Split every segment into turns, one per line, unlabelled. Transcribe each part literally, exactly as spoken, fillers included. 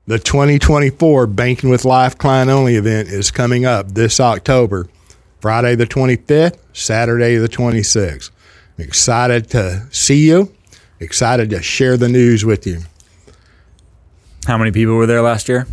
the twenty twenty-four Banking with Life Client Only event is coming up this October, Friday the twenty-fifth, Saturday the twenty-sixth. I'm excited to see you, excited to share the news with you.
How many people were there last year?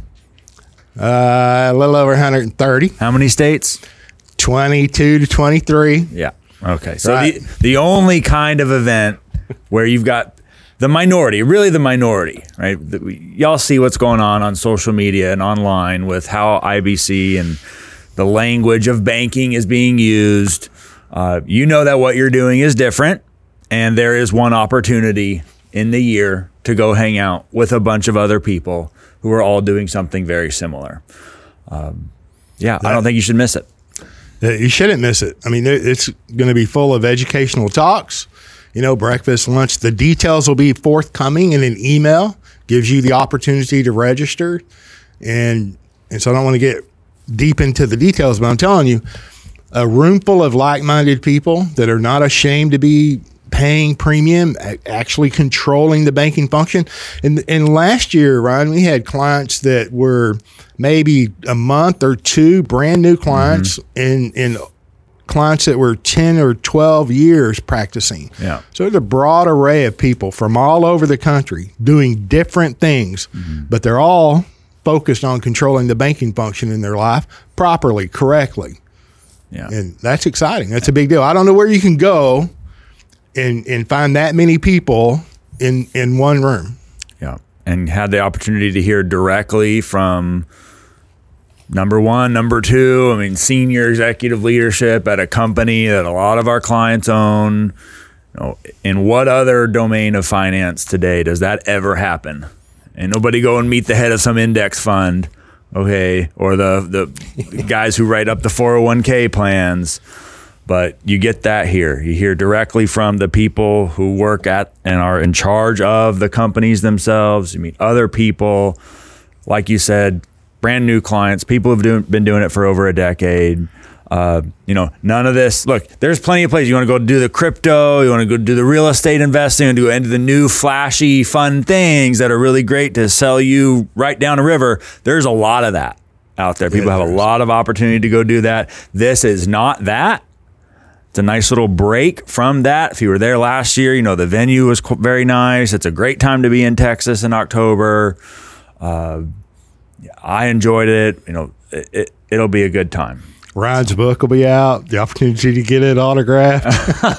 Uh, a little over one hundred thirty.
How many states?
twenty-two to twenty-three.
Yeah. Okay. So
Right.
the, the only kind of event where you've got the minority, really the minority, right? The, we, y'all see what's going on on social media and online with how I B C and the language of banking is being used. Uh, you know that what you're doing is different, and there is one opportunity in the year to go hang out with a bunch of other people who are all doing something very similar. Um, yeah, I don't think you should miss it.
You shouldn't miss it. I mean, it's going to be full of educational talks, you know, breakfast, lunch. The details will be forthcoming in an email, gives you the opportunity to register. And, and so I don't want to get deep into the details, but I'm telling you, a room full of like-minded people that are not ashamed to be paying premium, actually controlling the banking function. And, and last year, Ryan, we had clients that were maybe a month or two, brand new clients, mm-hmm. and, and clients that were ten or twelve years practicing.
Yeah.
So there's a broad array of people from all over the country doing different things, mm-hmm. but they're all focused on controlling the banking function in their life properly, correctly.
Yeah.
And that's exciting. That's a big deal. I don't know where you can go and and find that many people in in one room.
Yeah. And had the opportunity to hear directly from number one, number two, I mean, senior executive leadership at a company that a lot of our clients own. You know, in what other domain of finance today does that ever happen? And nobody go and meet the head of some index fund, okay, or the, the guys who write up the four oh one k plans. But you get that here. You hear directly from the people who work at and are in charge of the companies themselves. You meet other people, like you said, brand new clients, people who've do, been doing it for over a decade. Uh, you know, none of this. Look, there's plenty of places. You want to go do the crypto, you want to go do the real estate investing, and do into the new flashy, fun things that are really great to sell you right down the river. There's a lot of that out there. People
yeah,
have a lot of opportunity to go do that. This is not that. It's a nice little break from that. If you were there last year, you know, the venue was very nice. It's a great time to be in Texas in October. Uh, I enjoyed it. You know, it, it, it'll be a good time.
Ryan's book will be out. The opportunity to get it autographed.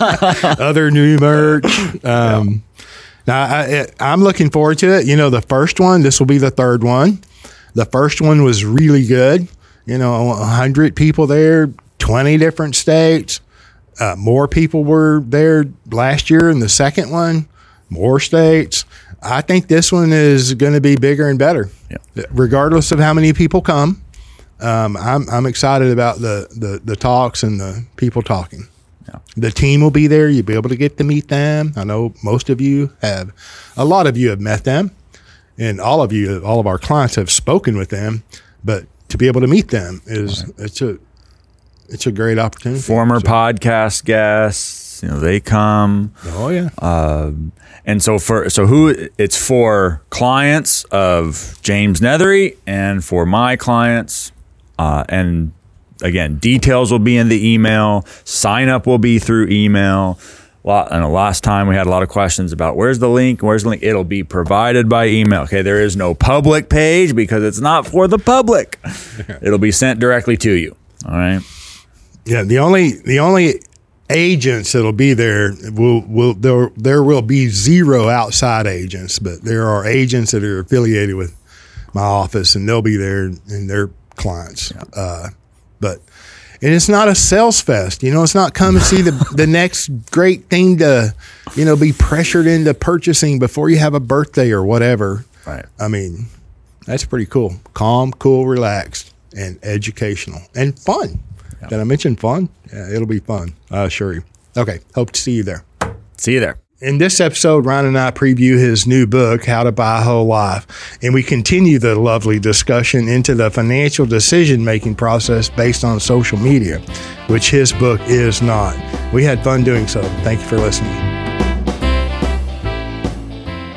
Other new merch. Um, yeah. Now, I, I'm looking forward to it. You know, the first one, this will be the third one. The first one was really good. You know, one hundred people there, twenty different states. Uh, more people were there last year in the second one, more states. I think this one is going to be bigger and better, yeah. regardless of how many people come. Um, I'm I'm excited about the, the, the talks and the people talking. Yeah. The team will be there. You'll be able to get to meet them. I know most of you have, a lot of you have met them, and all of you, all of our clients have spoken with them. But to be able to meet them is right. it's a it's a great opportunity.
Former
so.
podcast guests, you know, they come.
Oh yeah.
Um, and so for so who it's for clients of James Nethery and for my clients. Uh, and again, details will be in the email. Sign up will be through email. Well, I know last time we had a lot of questions about where's the link, where's the link. It'll be provided by email. Okay, there is no public page because it's not for the public. It'll be sent directly to you. All right.
Yeah, the only the only agents that'll be there will will there there will be zero outside agents, but there are agents that are affiliated with my office, and they'll be there and they're clients. Yeah. Uh, but and it's not a sales fest. You know, it's not come and see the the next great thing to, you know, be pressured into purchasing before you have a birthday or whatever.
Right.
I mean, that's pretty cool. Calm, cool, relaxed, and educational and fun. Yeah. Did I mention fun? Yeah, it'll be fun. I assure you. Okay. Hope to see you there.
See you there.
In this episode, Ryan and I preview his new book, How to Buy a Whole Life, and we continue the lovely discussion into the financial decision-making process based on social media, which his book is not. We had fun doing so. Thank you for listening.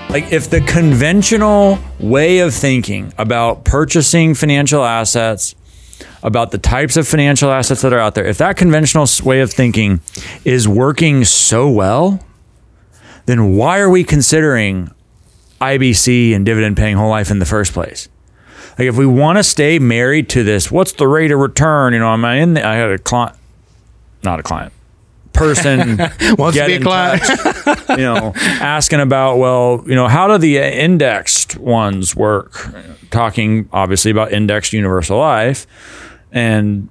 Like if the conventional way of thinking about purchasing financial assets, about the types of financial assets that are out there, if that conventional way of thinking is working so well, then why are we considering I B C and dividend paying whole life in the first place? Like if we want to stay married to this, what's the rate of return? You know, am I in the, I had a client, not a client, person
wants to be a client,
touch, you know, asking about, well, you know, how do the indexed ones work? Talking obviously about indexed universal life and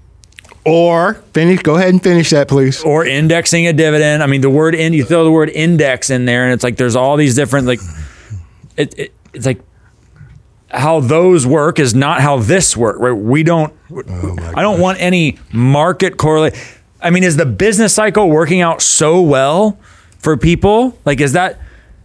or finish. Go ahead and finish that, please.
Or indexing a dividend. I mean, the word in you throw the word index in there, and it's like there's all these different like. It, it it's like how those work is not how this work. Right? We don't. Oh I don't want any market correlate. I mean, is the business cycle working out so well for people? Like, is that?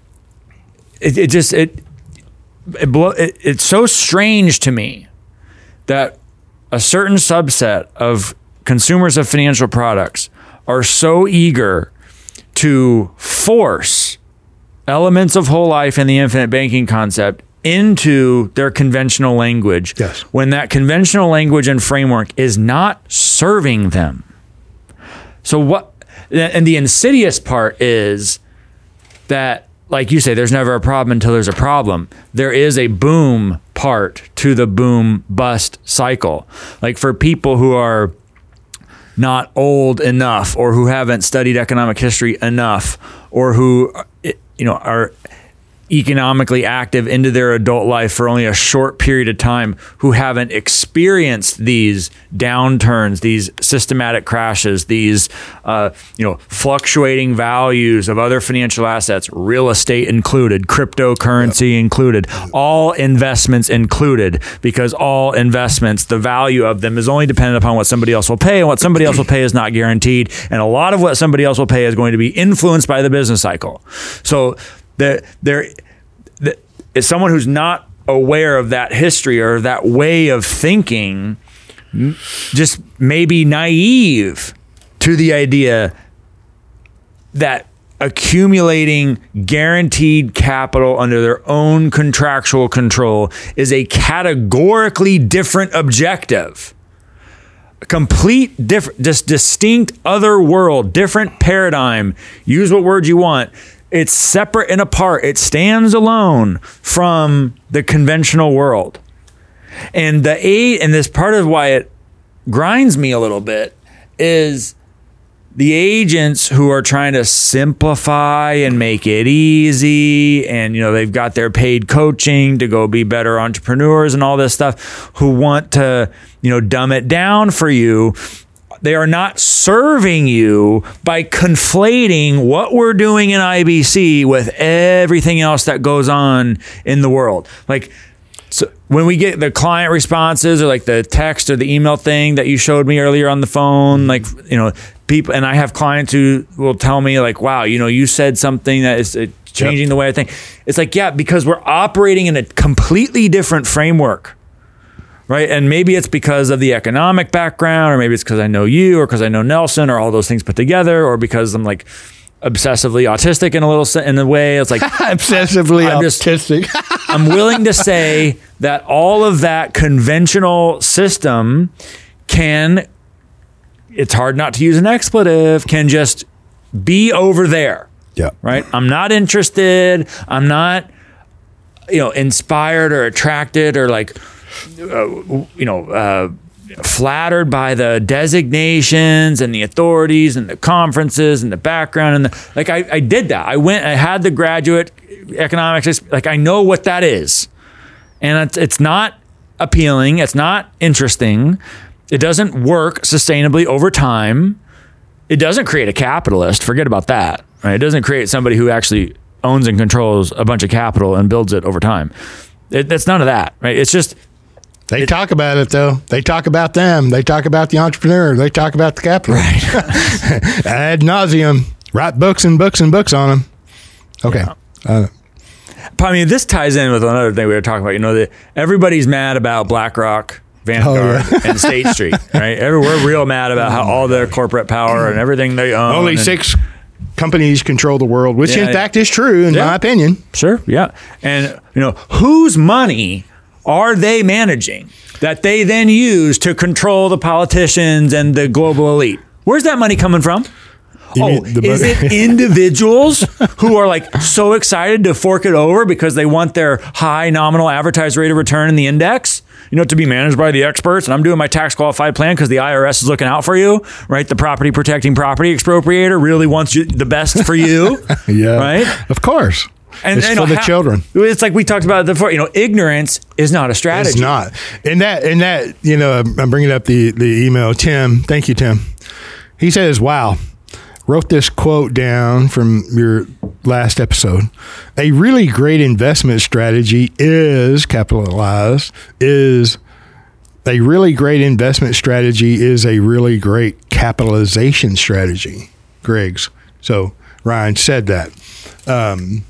It, it just it it, blow, it it's so strange to me that a certain subset of consumers of financial products are so eager to force elements of whole life and the infinite banking concept into their conventional language.
Yes.
When that conventional language and framework is not serving them. So what, and the insidious part is that, like you say, there's never a problem until there's a problem. There is a boom part to the boom bust cycle. Like for people who are not old enough or who haven't studied economic history enough or who, you know, are economically active into their adult life for only a short period of time, who haven't experienced these downturns, these systematic crashes, these uh, you know fluctuating values of other financial assets, real estate included, cryptocurrency yep. included, all investments included, because all investments, the value of them is only dependent upon what somebody else will pay, and what somebody else will pay is not guaranteed, and a lot of what somebody else will pay is going to be influenced by the business cycle. So there, there, is someone who's not aware of that history or that way of thinking, just maybe naive to the idea that accumulating guaranteed capital under their own contractual control is a categorically different objective. A complete different, just distinct other world, different paradigm. Use what word you want. It's separate and apart. It stands alone from the conventional world. And the aid, and this part of why it grinds me a little bit is the agents who are trying to simplify and make it easy, and you know they've got their paid coaching to go be better entrepreneurs and all this stuff, who want to you know dumb it down for you. They are not serving you by conflating what we're doing in I B C with everything else that goes on in the world. Like, so when we get the client responses or like the text or the email thing that you showed me earlier on the phone, like, you know, people, and I have clients who will tell me like, wow, you know, you said something that is changing yep. the way I think. It's like, yeah, because we're operating in a completely different framework. Right. And maybe it's because of the economic background, or maybe it's because I know you, or because I know Nelson, or all those things put together, or because I'm like obsessively autistic in a little in a way. It's like
obsessively I'm autistic.
Just, I'm willing to say that all of that conventional system can, it's hard not to use an expletive, can just be over there.
Yeah.
Right. I'm not interested. I'm not, you know, inspired or attracted or like, Uh, you know, uh, flattered by the designations and the authorities and the conferences and the background and the, like I, I did that. I went, I had the graduate economics, like I know what that is, and it's it's not appealing. It's not interesting. It doesn't work sustainably over time. It doesn't create a capitalist. Forget about that. Right? It doesn't create somebody who actually owns and controls a bunch of capital and builds it over time. It, it's none of that. Right? It's just.
They it, talk about it, though. They talk about them. They talk about the entrepreneur. They talk about the capital.
Right.
Ad nauseum. Write books and books and books on them. Okay. Yeah. Uh,
I mean, this ties in with another thing we were talking about. You know, that everybody's mad about BlackRock, Vanguard, oh, yeah. and State Street, right? We're real mad about how all their corporate power and everything they own.
Only
and,
six companies control the world, which
Yeah,
in
yeah.
fact is true in
Yeah.
my opinion.
Sure. Yeah. And, you know, whose money are they managing that they then use to control the politicians and the global elite? Where's that money coming from?
You
Oh,
mean the
is
money-
it individuals who are like so excited to fork it over because they want their high nominal advertised rate of return in the index, you know, to be managed by the experts? And I'm doing my tax qualified plan because the I R S is looking out for you, right? The property protecting property expropriator really wants you the best for you,
Yeah.
right?
Of course.
And
it's
you
for
know,
the
how-
children.
It's like we talked about before. You know, ignorance is not a strategy.
It's not. And that, and that, you know, I'm bringing up the, the email. Tim, thank you, Tim. He says, wow, wrote this quote down from your last episode. A really great investment strategy is capitalized, is a really great investment strategy is a really great capitalization strategy, Greg's. So Ryan said that. Um,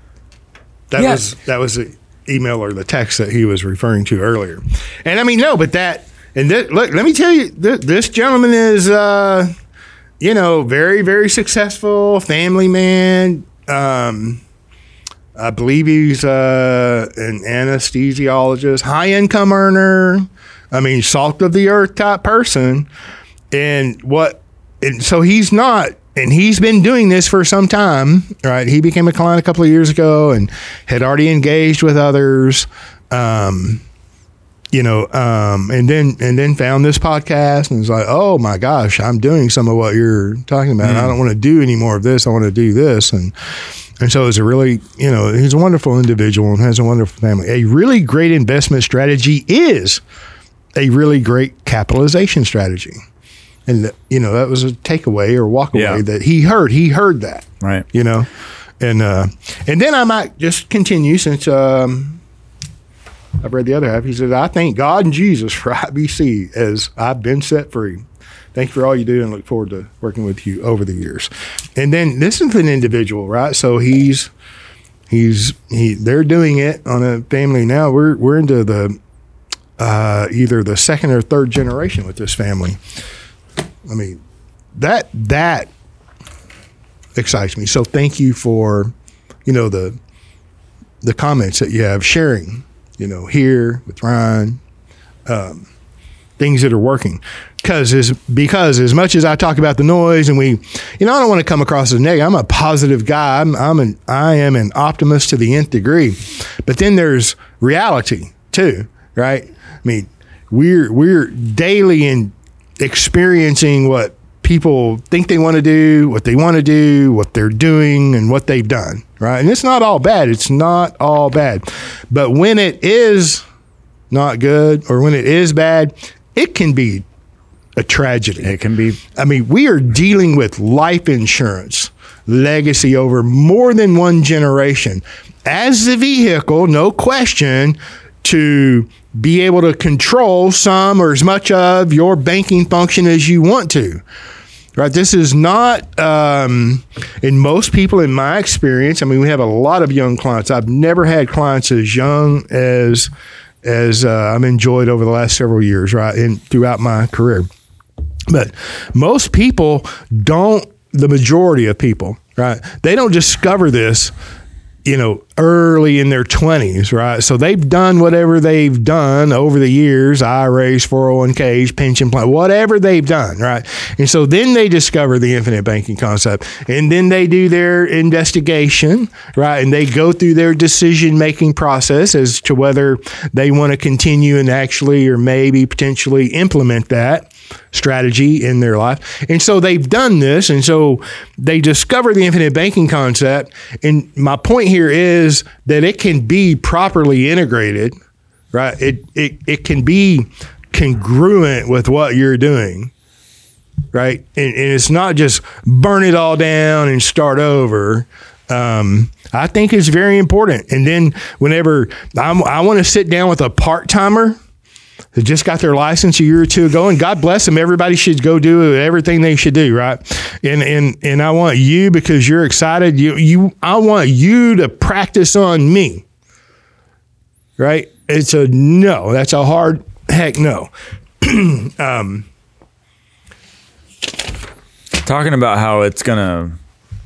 that
Yes.
was, that was the email or the text that he was referring to earlier. And I mean, no, but that, and th- look, let me tell you, th- this gentleman is, uh, you know, very, very successful family man. Um, I believe he's uh, an anesthesiologist, high income earner. I mean, salt of the earth type person. And what, and so he's not, and he's been doing this for some time, right? He became a client a couple of years ago and had already engaged with others. Um, you know, um, and then and then found this podcast and was like, oh my gosh, I'm doing some of what you're talking about. I don't want to do any more of this. I want to do this. And and so it's a really, you know, he's a wonderful individual and has a wonderful family. A really great investment strategy is a really great capitalization strategy. And, you know, that was a takeaway or walk away
Yeah.
that he heard. He heard that,
Right.
you know. And uh, and then I might just continue since um, I've read the other half. He said, I thank God and Jesus for I B C as I've been set free. Thank you for all you do and look forward to working with you over the years. And then this is an individual, right? So he's he's he they're doing it on a family now. We're we're into the uh, either the second or third generation with this family. I mean, that that excites me. So thank you for, you know, the the comments that you have sharing, you know, here with Ryan, um, things that are working. Because as because as much as I talk about the noise and we, you know, I don't want to come across as negative. I'm a positive guy. I'm I'm an I am an optimist to the nth degree. But then there's reality too, right? I mean, we're we're daily in experiencing what people think they want to do, what they want to do, what they're doing, and what they've done, right? And it's not all bad. It's not all bad. But when it is not good or when it is bad, it can be a tragedy.
It can be.
I mean, we are dealing with life insurance legacy over more than one generation as the vehicle, no question, to be able to control some or as much of your banking function as you want to. Right? This is not, um, and most people in my experience, I mean, we have a lot of young clients. I've never had clients as young as as uh, I've enjoyed over the last several years, right, and throughout my career. But most people don't, the majority of people, right, they don't discover this, you know, early in their twenties, right? So they've done whatever they've done over the years, I R As, four oh one k's, pension plan, whatever they've done, right? And so then they discover the infinite banking concept, and then they do their investigation, right? And they go through their decision-making process as to whether they want to continue and actually or maybe potentially implement that strategy in their life. And so they've done this, and so they discover the infinite banking concept. And my point here is that it can be properly integrated, right? It it it can be congruent with what you're doing, right? And, and it's not just burn it all down and start over. Um, I think it's very important. And then whenever I'm, I want to sit down with a part-timer that just got their license a year or two ago, and God bless them. Everybody should go do everything they should do, right? And and and I want you, because you're excited. You you I want you to practice on me, right? It's a no. That's a hard heck no. um,
Talking about how it's gonna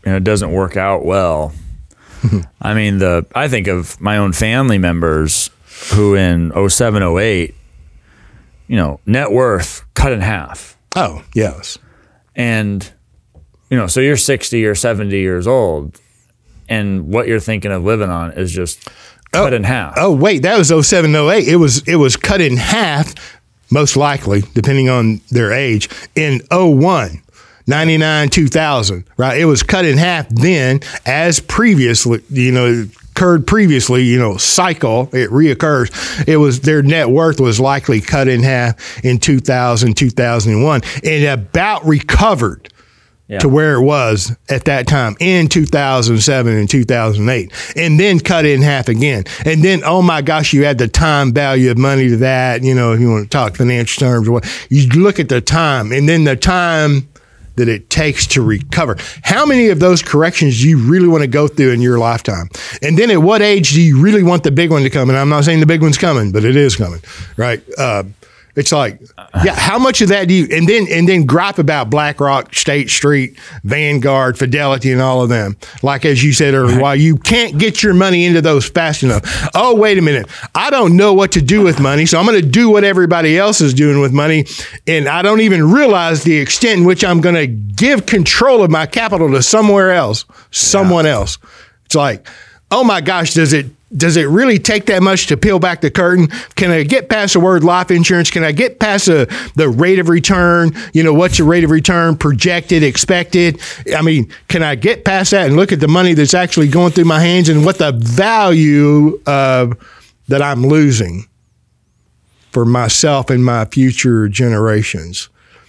you know, it doesn't work out well. I mean, the I think of my own family members who in oh seven, oh eight, you know, net worth cut in half.
Oh, yes.
And, you know, so you're sixty or seventy years old, and what you're thinking of living on is just cut
oh,
in half.
Oh, wait, that was oh seven, oh eight. It was, it was cut in half, most likely, depending on their age, in oh one. ninety-nine, two thousand, right? It was cut in half then, as previously, you know, occurred previously, you know, cycle, it reoccurs. It was, their net worth was likely cut in half in two thousand, two thousand one, and about recovered yeah. to where it was at that time in two thousand seven and two thousand eight, and then cut in half again. And then, oh my gosh, you add the time value of money to that, you know, if you want to talk financial terms, or what, you look at the time, and then the time that it takes to recover. How many of those corrections do you really want to go through in your lifetime? And then at what age do you really want the big one to come? And I'm not saying the big one's coming, but it is coming, right? Uh, it's like, yeah, how much of that do you, and then and then gripe about BlackRock, State Street, Vanguard, Fidelity, and all of them. Like, as you said earlier, why you can't get your money into those fast enough. Oh, wait a minute. I don't know what to do with money, so I'm going to do what everybody else is doing with money, and I don't even realize the extent in which I'm going to give control of my capital to somewhere else, someone yeah. else. It's like, oh my gosh, does it Does it really take that much to peel back the curtain? Can I get past the word life insurance? Can I get past the, the rate of return? You know, what's the rate of return projected, expected? I mean, can I get past that and look at the money that's actually going through my hands and what the value of that I'm losing for myself and my future generations?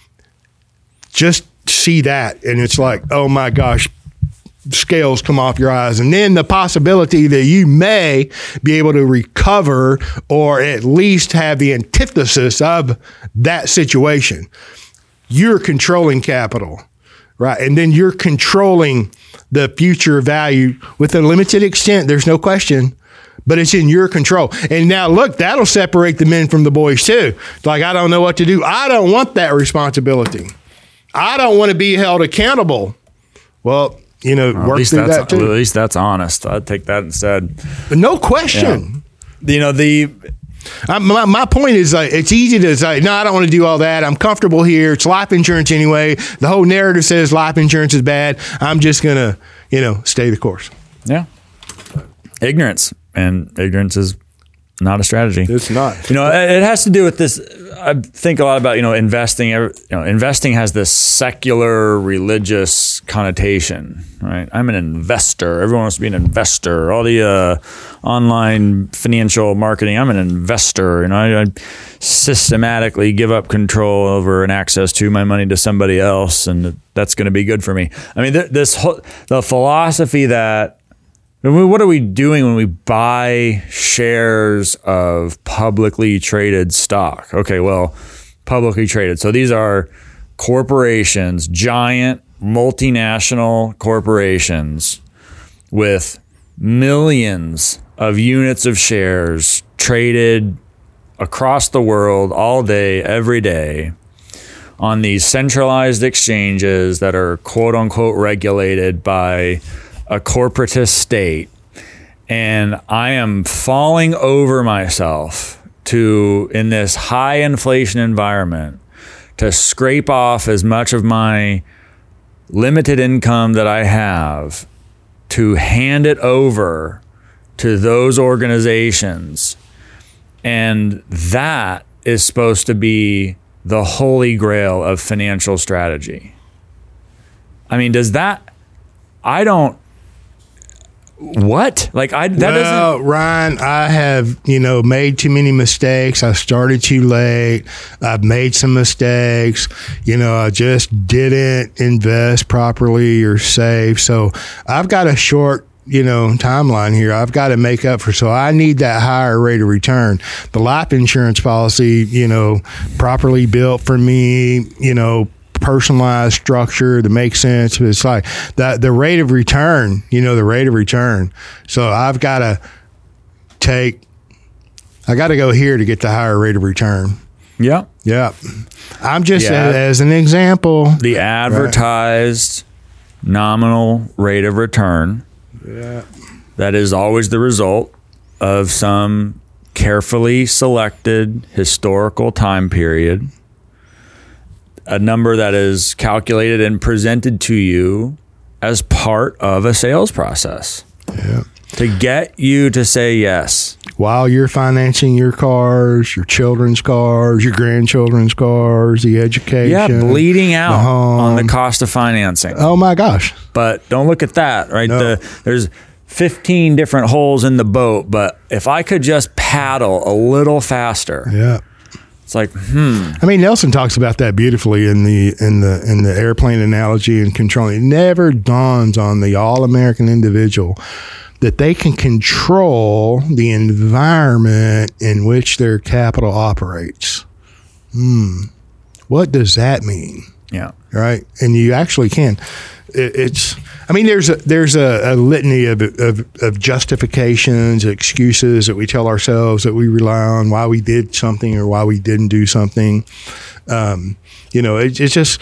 Just see that, and it's like, oh my gosh, scales come off your eyes. And then the possibility that you may be able to recover or at least have the antithesis of that situation. You're controlling capital, right? And then you're controlling the future value with a limited extent. There's no question, but it's in your control. And now look, that'll separate the men from the boys too. It's like, I don't know what to do. I don't want that responsibility. I don't want to be held accountable. Well, you know, well, work through that too.
At least that's honest. I'd take that instead.
But no question.
Yeah. You know, the
I, my, my point is, like, it's easy to say, no, I don't want to do all that. I'm comfortable here. It's life insurance anyway. The whole narrative says life insurance is bad. I'm just going to, you know, stay the course.
Yeah. Ignorance. And ignorance is not a strategy.
It's not.
You know, it has to do with this. I think a lot about, you know, investing. You know, investing has this secular religious connotation, right? I'm an investor. Everyone wants to be an investor. All the uh, online financial marketing, I'm an investor. You know, I, I systematically give up control over and access to my money to somebody else, and that's going to be good for me. I mean, th- this whole, the philosophy that, what are we doing when we buy shares of publicly traded stock? Okay, well, publicly traded. So these are corporations, giant multinational corporations with millions of units of shares traded across the world all day, every day on these centralized exchanges that are quote unquote regulated by a corporatist state. And I am falling over myself to, in this high inflation environment, to scrape off as much of my limited income that I have to hand it over to those organizations. And that is supposed to be the holy grail of financial strategy. I mean, does that, I don't, what? Like, I, that
well,
doesn't.
Ryan, I have, you know, made too many mistakes. I started too late. I've made some mistakes. You know, I just didn't invest properly or save. So I've got a short, you know, timeline here. I've got to make up for, so I need that higher rate of return. The life insurance policy, you know, properly built for me, you know, personalized structure that makes sense. But it's like the the rate of return, you know, the rate of return. So I've got to take, I got to go here to get the higher rate of return.
Yeah.
Yeah. I'm just,
yeah.
as, as an example.
The advertised nominal rate of return.
Yeah.
That is always the result of some carefully selected historical time period. A number that is calculated and presented to you as part of a sales process.
Yeah.
To get you to say yes.
While you're financing your cars, your children's cars, your grandchildren's cars, the education.
Yeah, bleeding out
the
on the cost of financing.
Oh my gosh.
But don't look at that, right?
No.
The, there's fifteen different holes in the boat, but if I could just paddle a little faster.
Yeah.
It's like, hmm.
I mean, Nelson talks about that beautifully in the in the in the airplane analogy and controlling. It never dawns on the all-American individual that they can control the environment in which their capital operates. Hmm. What does that mean?
Yeah.
Right? And you actually can. It, it's. I mean, there's a there's a, a litany of, of of justifications, excuses that we tell ourselves that we rely on why we did something or why we didn't do something. Um, you know, it, it's just,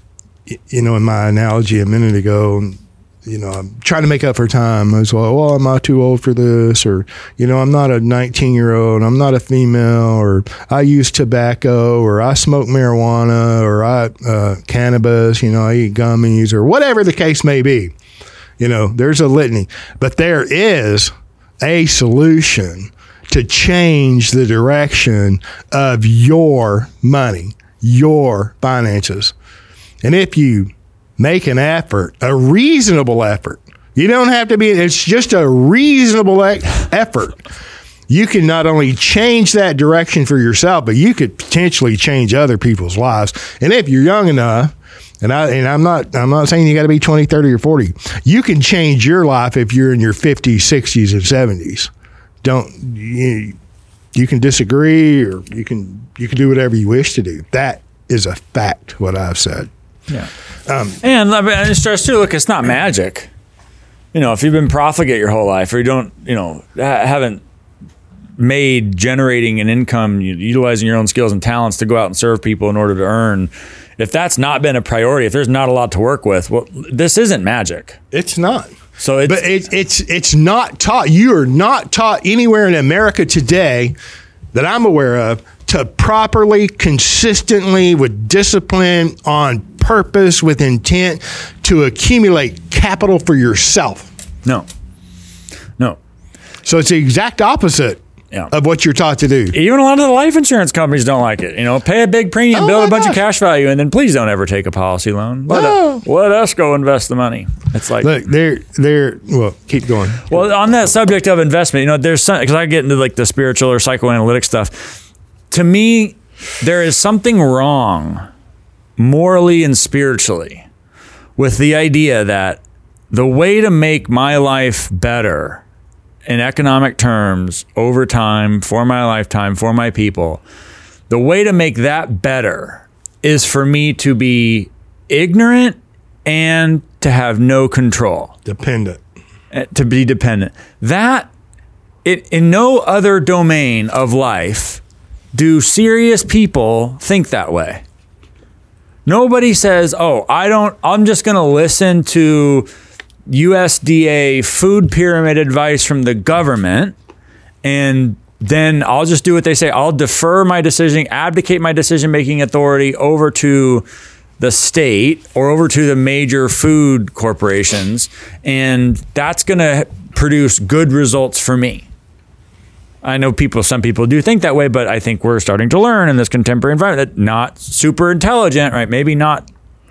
you know, in my analogy a minute ago, you know, I'm trying to make up for time as well. Well, I'm not too old for this, or, you know, I'm not a nineteen year old, I'm not a female, or I use tobacco, or I smoke marijuana, or I, uh, cannabis, you know, I eat gummies, or whatever the case may be. You know, there's a litany, but there is a solution to change the direction of your money, your finances. And if you make an effort, a reasonable effort. You don't have to be, it's just a reasonable e- effort. You can not only change that direction for yourself, but you could potentially change other people's lives. And if you're young enough, and I and I'm not I'm not saying you got to be twenty, thirty, or forty. You can change your life if you're in your fifties, sixties, and seventies. Don't you, you can disagree, or you can you can do whatever you wish to do. That is a fact, what I've said.
Yeah. Um, and I mean, stress too, look, it's not magic. You know, if you've been profligate your whole life, or you don't, you know, ha- haven't made generating an income, utilizing your own skills and talents to go out and serve people in order to earn, if that's not been a priority, if there's not a lot to work with, well, this isn't magic.
It's not.
So it's,
but it, it's it's not taught. You are not taught anywhere in America today that I'm aware of to properly, consistently, with discipline, on purpose, with intent, to accumulate capital for yourself.
No. No.
So it's the exact opposite yeah. of what you're taught to do.
Even a lot of the life insurance companies don't like it. You know, pay a big premium, oh build a bunch gosh. of cash value, and then please don't ever take a policy loan. Let,
no.
a, let us go invest the money. It's like,
look, they're they're well. Keep going.
Well, on that subject of investment, you know, there's some, because I get into like the spiritual or psychoanalytic stuff. To me, there is something wrong, morally and spiritually, with the idea that the way to make my life better in economic terms over time, for my lifetime, for my people, the way to make that better is for me to be ignorant and to have no control.
Dependent.
To be dependent. That, it, in no other domain of life do serious people think that way. Nobody says, oh, I don't, I'm just going to listen to U S D A food pyramid advice from the government, and then I'll just do what they say. I'll defer my decision, abdicate my decision-making authority over to the state or over to the major food corporations, and that's going to produce good results for me. I know people, some people do think that way, but I think we're starting to learn in this contemporary environment that not super intelligent, right? Maybe not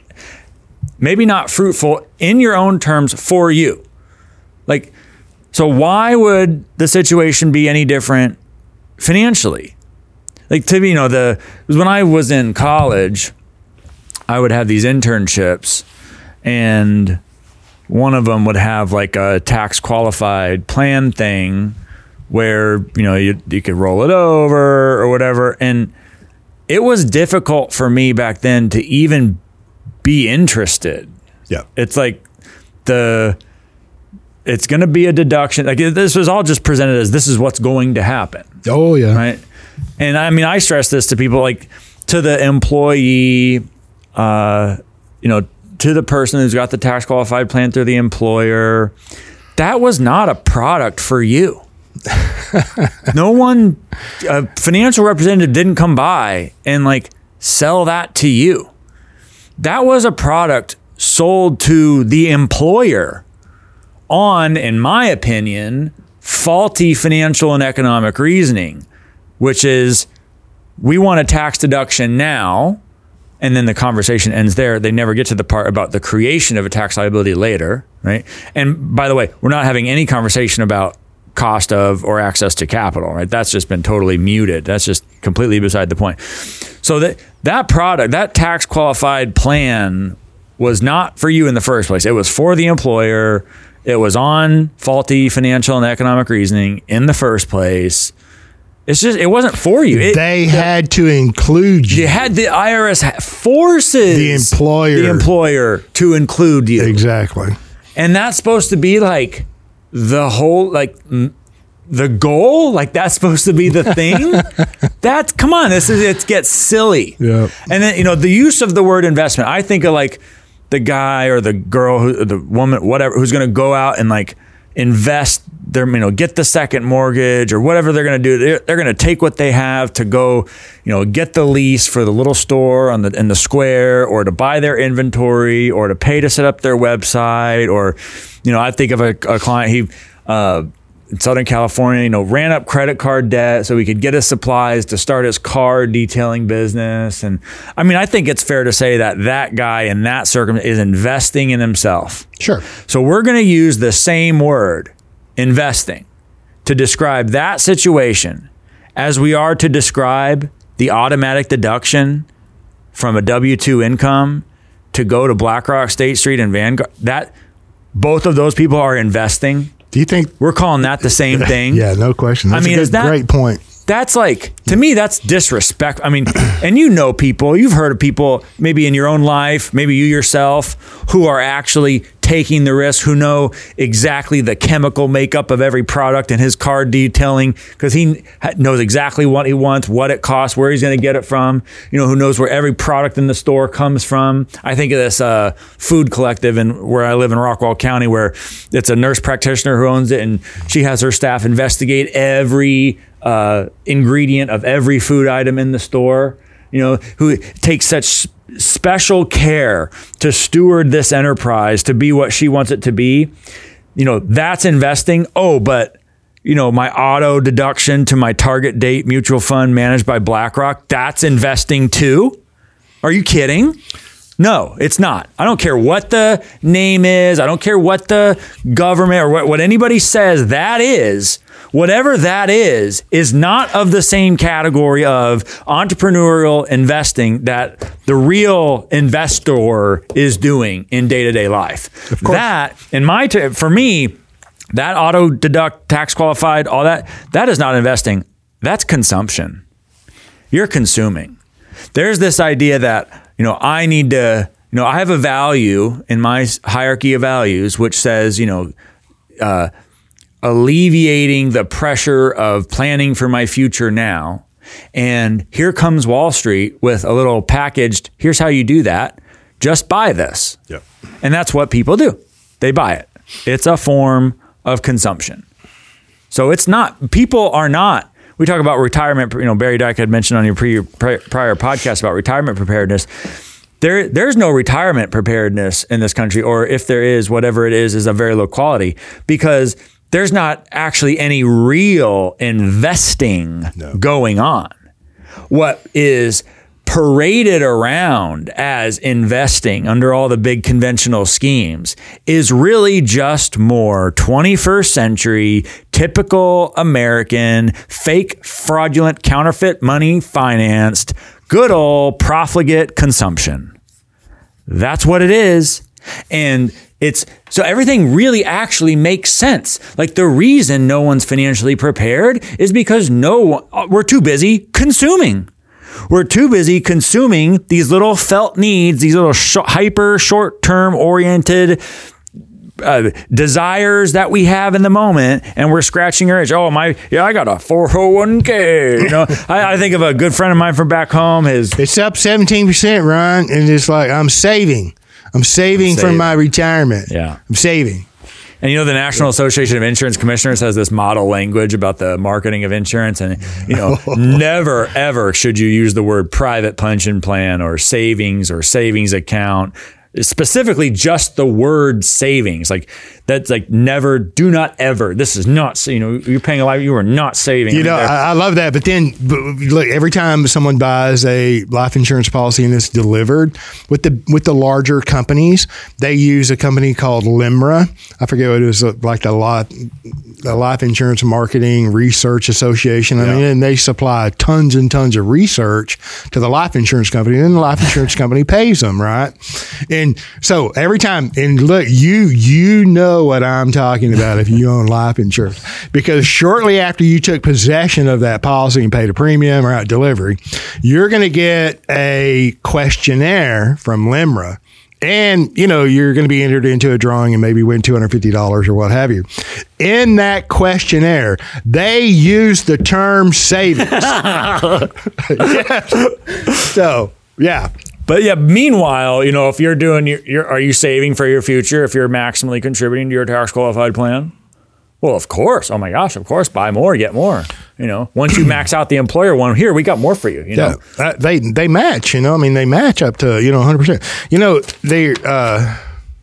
Maybe not fruitful in your own terms for you. Like, so why would the situation be any different financially? Like, to me, you know, the when I was in college, I would have these internships, and one of them would have like a tax qualified plan thing where, you know, you you could roll it over or whatever. And it was difficult for me back then to even be interested.
Yeah.
It's like the, it's going to be a deduction. Like this was all just presented as this is what's going to happen.
Oh yeah.
Right. And I mean, I stress this to people, like to the employee, uh, you know, to the person who's got the tax qualified plan through the employer. That was not a product for you. No one, a financial representative didn't come by and like sell that to you. That was a product sold to the employer on, in my opinion, faulty financial and economic reasoning, which is we want a tax deduction now, and then the conversation ends there. They never get to the part about the creation of a tax liability later, right? And by the way, we're not having any conversation about cost of or access to capital, right? That's just been totally muted. That's just completely beside the point. So that that product, that tax qualified plan was not for you in the first place. It was for the employer. It was on faulty financial and economic reasoning in the first place. It's just, it wasn't for you. It,
they had to include you.
You had the I R S forces
the employer,
the employer to include you.
Exactly.
And that's supposed to be like the whole, like m- the goal. Like that's supposed to be the thing. That's, come on, this is, it gets silly.
Yep.
And then, you know, the use of the word investment, I think of like the guy or the girl, who, the woman, whatever, who's going to go out and like invest their, you know, get the second mortgage or whatever they're going to do. They're, they're going to take what they have to go, you know, get the lease for the little store on the in the square, or to buy their inventory, or to pay to set up their website, or, you know, I think of a, a client, he, uh, in Southern California, you know, ran up credit card debt so he could get his supplies to start his car detailing business. And I mean, I think it's fair to say that that guy in that circumstance is investing in himself.
Sure.
So we're going to use the same word, investing, to describe that situation as we are to describe the automatic deduction from a W two income to go to BlackRock, State Street, and Vanguard. That both of those people are investing.
Do you think
we're calling that the same thing?
Yeah, no question. That's
I mean,
a good,
is that,
great point.
That's like, to me, that's disrespect. I mean, and you know people, you've heard of people, maybe in your own life, maybe you yourself, who are actually taking the risk, who know exactly the chemical makeup of every product in his car detailing, because he knows exactly what he wants, what it costs, where he's going to get it from, you know, who knows where every product in the store comes from. I think of this uh, food collective in where I live in Rockwall County, where it's a nurse practitioner who owns it, and she has her staff investigate every uh, ingredient of every food item in the store, you know, who takes such special care to steward this enterprise to be what she wants it to be. You know, that's investing. Oh, but, you know, my auto deduction to my target date mutual fund managed by BlackRock, that's investing too? Are you kidding? No, it's not. I don't care what the name is. I don't care what the government or what, what anybody says that is. Whatever that is, is not of the same category of entrepreneurial investing that the real investor is doing in day-to-day life.
Of course.
That, in my t- for me, that auto deduct, tax qualified, all that, that is not investing. That's consumption. You're consuming. There's this idea that, you know, I need to, you know, I have a value in my hierarchy of values, which says, you know, uh, alleviating the pressure of planning for my future now. And here comes Wall Street with a little packaged, here's how you do that. Just buy this.
Yep.
And that's what people do. They buy it. It's a form of consumption. So it's not, people are not, we talk about retirement, you know, Barry Dyke had mentioned on your pre, prior, prior podcast about retirement preparedness. There, there's no retirement preparedness in this country, or if there is, whatever it is, is of very low quality, because there's not actually any real investing no. going on. What is paraded around as investing under all the big conventional schemes is really just more twenty-first century, typical American, fake, fraudulent, counterfeit money financed, good old profligate consumption. That's what it is. And it's so everything really actually makes sense. Like the reason no one's financially prepared is because no one, we're too busy consuming. We're too busy consuming these little felt needs, these little sh- hyper short-term oriented uh, desires that we have in the moment, and we're scratching our itch. Oh, my, yeah, I got a four oh one k. You know, I, I think of a good friend of mine from back home. His
it's up seventeen percent, Ron, and it's like I'm saving. I'm saving,
saving.
for my retirement.
Yeah.
I'm saving.
And you know, the National Association of Insurance Commissioners has this model language about the marketing of insurance. And, you know, never, ever should you use the word private pension plan or savings or savings account. Specifically just the word savings. Like that's like never, do not ever. This is not, you know, you're paying a lot, you are not saving.
You know, I, I love that. But then but look, every time someone buys a life insurance policy and it's delivered with the with the larger companies, they use a company called LIMRA. I forget what it was, like the lot the Life Insurance Marketing Research Association. I yeah. mean, and they supply tons and tons of research to the life insurance company, and then the life insurance company pays them, right? And so every time, and look, you you know what I'm talking about if you own life insurance, because shortly after you took possession of that policy and paid a premium or out delivery, you're going to get a questionnaire from LIMRA. And, you know, you're going to be entered into a drawing and maybe win two hundred fifty dollars or what have you. In that questionnaire, they use the term savings. Yes. So, yeah.
But yeah, meanwhile, you know, if you're doing your, your, are you saving for your future if you're maximally contributing to your tax qualified plan? Well, of course. Oh my gosh, of course. Buy more, get more. You know, once you max out the employer one, here, we got more for you. You know,
yeah, uh, they they match. You know, I mean, they match up to, you know, one hundred percent. You know, they. Uh,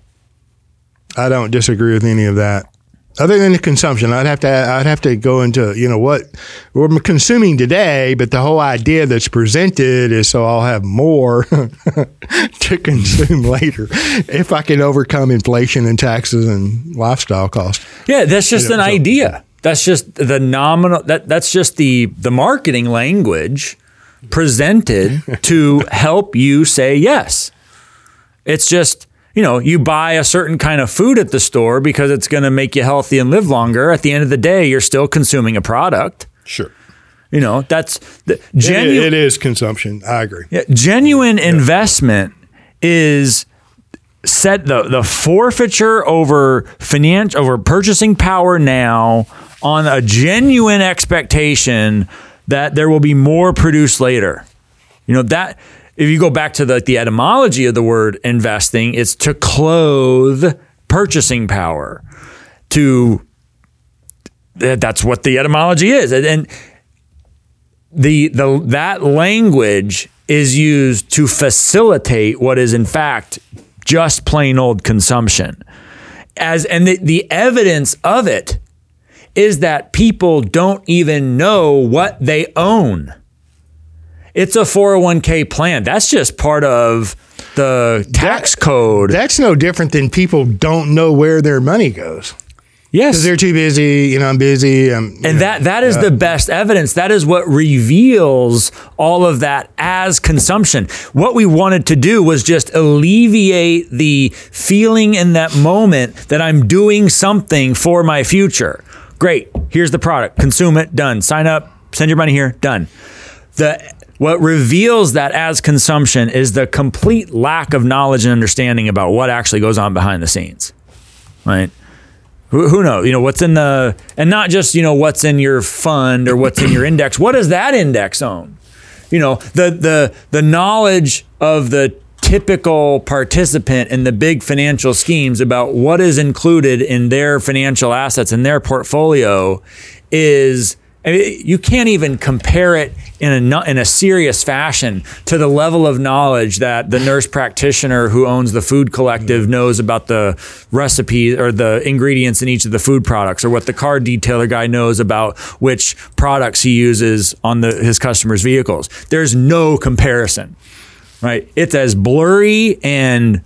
I don't disagree with any of that. Other than the consumption, I'd have to I'd have to go into, you know, what we're consuming today, but the whole idea that's presented is so I'll have more to consume later if I can overcome inflation and taxes and lifestyle costs.
Yeah, that's just
you know,
an
so,
idea. That's just the nominal. That that's just the the marketing language presented to help you say yes. It's just, you know, you buy a certain kind of food at the store because it's going to make you healthy and live longer. At the end of the day, you're still consuming a product.
Sure.
You know, that's the genu-
it, it is consumption. I agree.
Yeah, genuine yeah. investment is set the the forfeiture over finance over purchasing power now on a genuine expectation that there will be more produced later. You know, that if you go back to the, the etymology of the word investing, it's to clothe purchasing power. To that's what the etymology is. And, and the the that language is used to facilitate what is in fact just plain old consumption. As and the, the evidence of it is that people don't even know what they own. It's a four oh one k plan. That's just part of the tax that, code.
That's no different than people don't know where their money goes.
Yes.
Because they're too busy, you know, I'm busy. I'm,
and
know,
that that is
uh,
the best evidence. That is what reveals all of that as consumption. What we wanted to do was just alleviate the feeling in that moment that I'm doing something for my future. Great. Here's the product. Consume it. Done. Sign up. Send your money here. Done. The What reveals that as consumption is the complete lack of knowledge and understanding about what actually goes on behind the scenes, right? Who, who knows? You know, what's in the, and not just, you know, what's in your fund or what's in your index. What does that index own? You know, the the the knowledge of the typical participant in the big financial schemes about what is included in their financial assets in their portfolio is, I mean, you can't even compare it in a in a serious fashion to the level of knowledge that the nurse practitioner who owns the food collective knows about the recipe or the ingredients in each of the food products, or what the car detailer guy knows about which products he uses on the his customers' vehicles. There's no comparison, right? It's as blurry and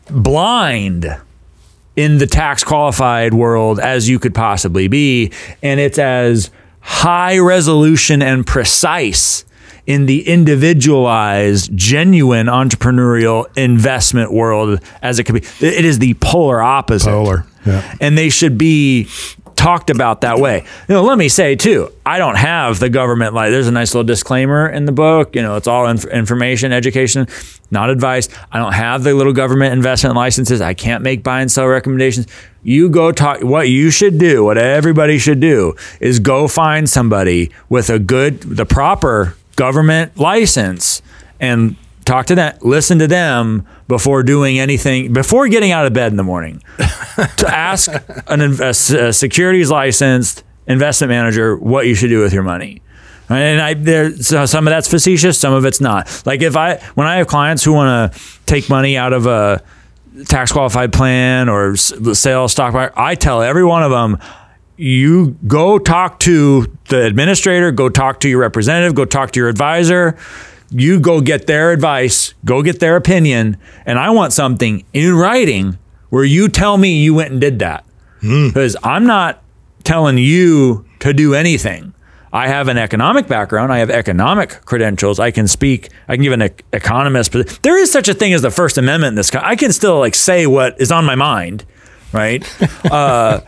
blind in the tax qualified world as you could possibly be, and it's as high resolution and precise in the individualized, genuine entrepreneurial investment world as it could be. It is the polar opposite.
Polar, yeah.
And they should be talked about that way. You know, let me say too, I don't have the government, like there's a nice little disclaimer in the book, you know, it's all inf- information, education, not advice. I don't have the little government investment licenses. I can't make buy and sell recommendations. You go talk, what you should do, what everybody should do is go find somebody with a good, the proper government license and talk to them, listen to them before doing anything, before getting out of bed in the morning. To ask an, a, a securities licensed investment manager what you should do with your money. And I, there, so some of that's facetious, some of it's not. Like if I, when I have clients who want to take money out of a tax qualified plan or sale of stock market, I tell every one of them, you go talk to the administrator, go talk to your representative, go talk to your advisor. You go get their advice, go get their opinion, and I want something in writing where you tell me you went and did that. Because mm. I'm not telling you to do anything. I have an economic background. I have economic credentials. I can speak. I can give an e- economist. But there is such a thing as the First Amendment in this country. I can still like say what is on my mind, right? uh,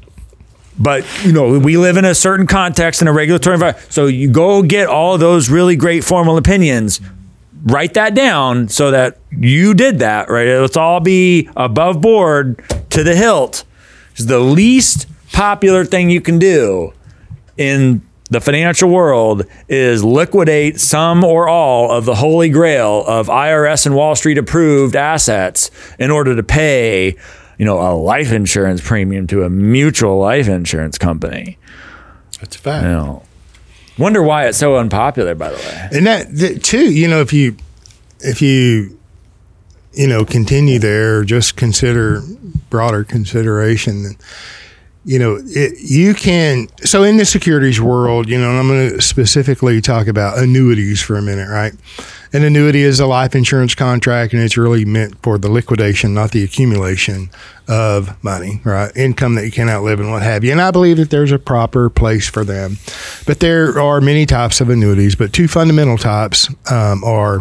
but you know, we live in a certain context in a regulatory environment. So you go get all of those really great formal opinions. Write that down so that you did that, right? Let's all be above board to the hilt. It's the least popular thing you can do in the financial world is liquidate some or all of the holy grail of I R S and Wall Street approved assets in order to pay, you know, a life insurance premium to a mutual life insurance company.
That's a fact.
You know, wonder why it's so unpopular, by the way.
And that, that too, you know, if you, if you, you know, continue there, just consider broader consideration. You know, it, you can, so in the securities world, you know, and I'm going to specifically talk about annuities for a minute, right? An annuity is a life insurance contract, and it's really meant for the liquidation, not the accumulation of money, right? Income that you can outlive and what have you. And I believe that there's a proper place for them. But there are many types of annuities, but two fundamental types um, are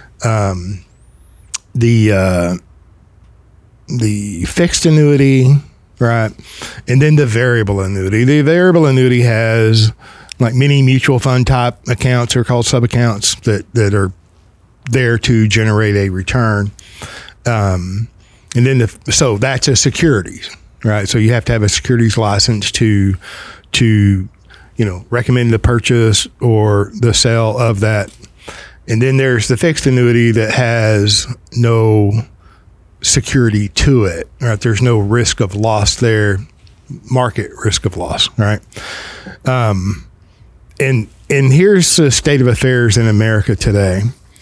um, the uh, the fixed annuity, right? And then the variable annuity. The variable annuity has like many mutual fund type accounts, are called sub accounts that, that are there to generate a return. Um, and then the, so that's a securities, right? So you have to have a securities license to, to, you know, recommend the purchase or the sale of that. And then there's the fixed annuity that has no security to it, right? There's no risk of loss there, market risk of loss, right? Um, and and here's the state of affairs in America today.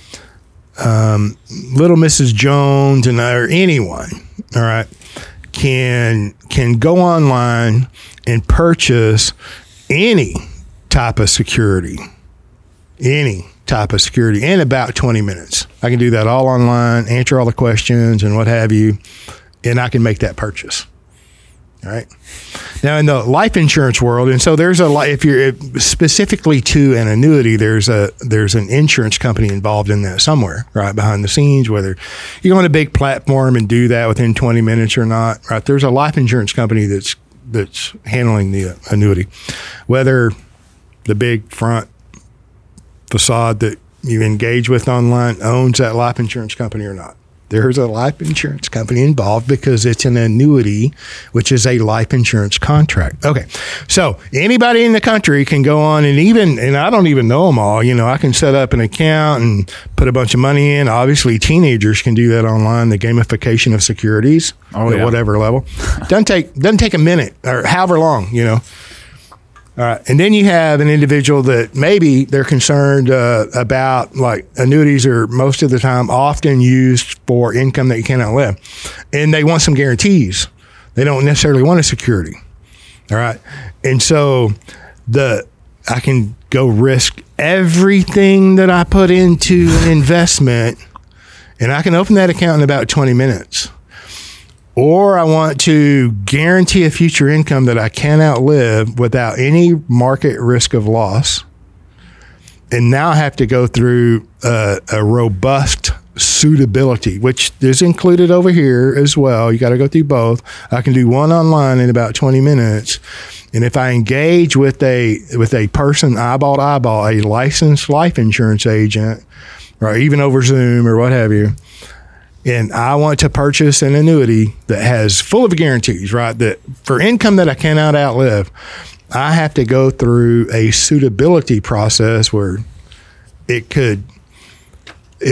Um, little Missus Jones and or anyone, all right, can can go online and purchase any type of security, any type of security in about twenty minutes. I can do that all online, answer all the questions and what have you, and I can make that purchase. All right. Now in the life insurance world, and so there's a if you're specifically to an annuity, there's a there's an insurance company involved in that somewhere, right behind the scenes. Whether you go on a big platform and do that within twenty minutes or not, right? There's a life insurance company that's that's handling the annuity, whether the big front facade that you engage with online owns that life insurance company or not. There's a life insurance company involved because it's an annuity, which is a life insurance contract. Okay. So anybody in the country can go on and even, and I don't even know them all, you know, I can set up an account and put a bunch of money in. Obviously teenagers can do that online, the gamification of securities oh, at yeah. whatever level. Doesn't take, doesn't take a minute or however long, you know. All right. And then you have an individual that maybe they're concerned uh, about, like annuities are most of the time often used for income that you cannot live. And they want some guarantees. They don't necessarily want a security. All right. And so the I can go risk everything that I put into an investment, and I can open that account in about twenty minutes. Or I want to guarantee a future income that I can outlive without any market risk of loss. And now I have to go through a, a robust suitability, which is included over here as well. You got to go through both. I can do one online in about twenty minutes. And if I engage with a with a person eyeball to eyeball, a licensed life insurance agent, or even over Zoom or what have you, and I want to purchase an annuity that has full of guarantees, right? That for income that I cannot outlive, I have to go through a suitability process where it could it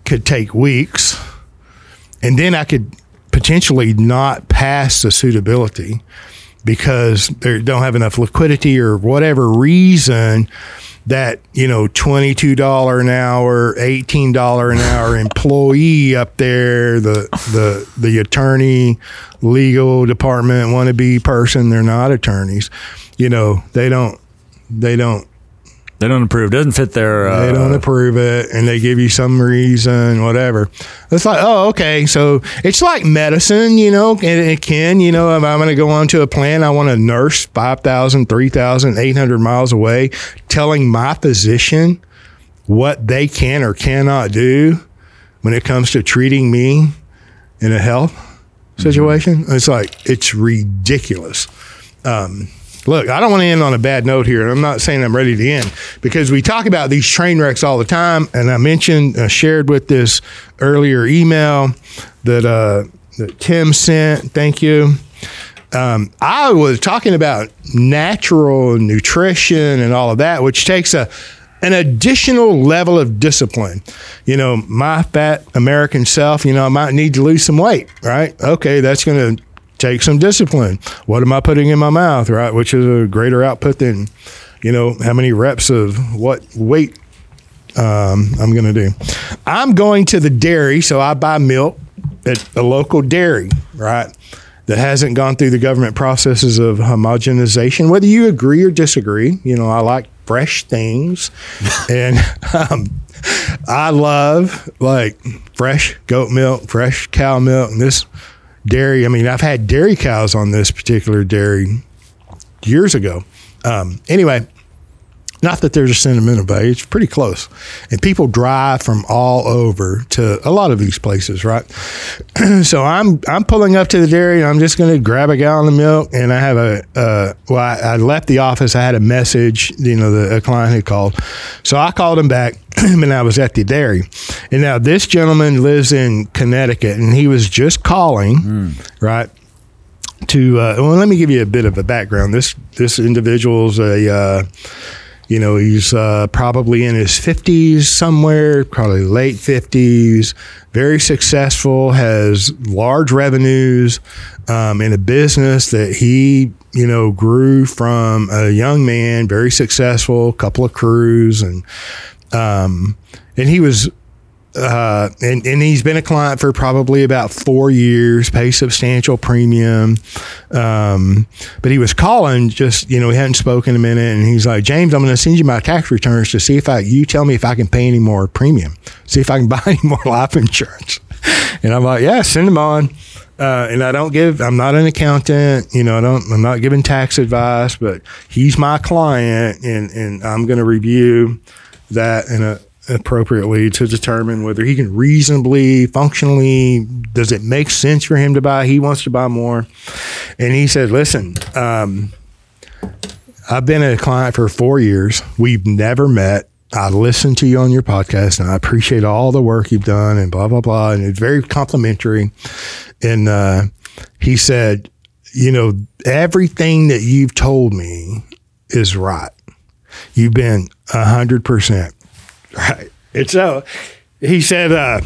could take weeks, and then I could potentially not pass the suitability because they don't have enough liquidity or whatever reason that, you know, twenty-two dollars an hour, eighteen dollars an hour employee up there, the the the attorney, legal department wannabe person, they're not attorneys. You know, they don't they don't
They don't approve. Doesn't fit their... Uh,
they don't approve it, and they give you some reason, whatever. It's like, oh, okay. So it's like medicine, you know, and it can, you know, if I'm going to go onto a plan, I want a nurse five thousand, three thousand, eight hundred miles away telling my physician what they can or cannot do when it comes to treating me in a health situation. Mm-hmm. It's like, it's ridiculous. Um Look, I don't want to end on a bad note here. I'm not saying I'm ready to end because we talk about these train wrecks all the time. And I mentioned, uh, shared with this earlier email that, uh, that Tim sent. Thank you. Um, I was talking about natural nutrition and all of that, which takes a an additional level of discipline. You know, my fat American self, you know, I might need to lose some weight, right? Okay, that's going to take some discipline. What am I putting in my mouth, right? Which is a greater output than, you know, how many reps of what weight um, I'm going to do. I'm going to the dairy, so I buy milk at a local dairy, right, that hasn't gone through the government processes of homogenization. Whether you agree or disagree, you know, I like fresh things. and um, I love, like, fresh goat milk, fresh cow milk, and this dairy. I mean, I've had dairy cows on this particular dairy years ago. Um, anyway, not that there's a sentimental value. It's pretty close. And people drive from all over to a lot of these places, right? So I'm I'm pulling up to the dairy, and I'm just going to grab a gallon of milk. And I have a, uh, well, I, I left the office. I had a message, you know, the a client had called. So I called him back, and I was at the dairy. And now this gentleman lives in Connecticut, and he was just calling, mm. right, to, uh, well, let me give you a bit of a background. This, this individual's a, uh, you know, he's uh, probably in his fifties somewhere, probably late fifties, very successful, has large revenues um, in a business that he, you know, grew from a young man, very successful, couple of crews, and um, and he was, uh, and, and he's been a client for probably about four years, pays substantial premium. Um, but he was calling just, you know, he hadn't spoken in a minute, and he's like, James, I'm going to send you my tax returns to see if I, you tell me if I can pay any more premium, see if I can buy any more life insurance. And I'm like, yeah, send them on. Uh, and I don't give, I'm not an accountant, you know, I don't, I'm not giving tax advice, but he's my client, and, and I'm going to review that in a, appropriately to determine whether he can reasonably, functionally, does it make sense for him to buy? He wants to buy more. And he said, listen, um, I've been a client for four years. We've never met. I listened to you on your podcast, and I appreciate all the work you've done, and blah, blah, blah. And it's very complimentary. And uh, he said, you know, everything that you've told me is right. You've been a hundred percent right. And so he said, uh,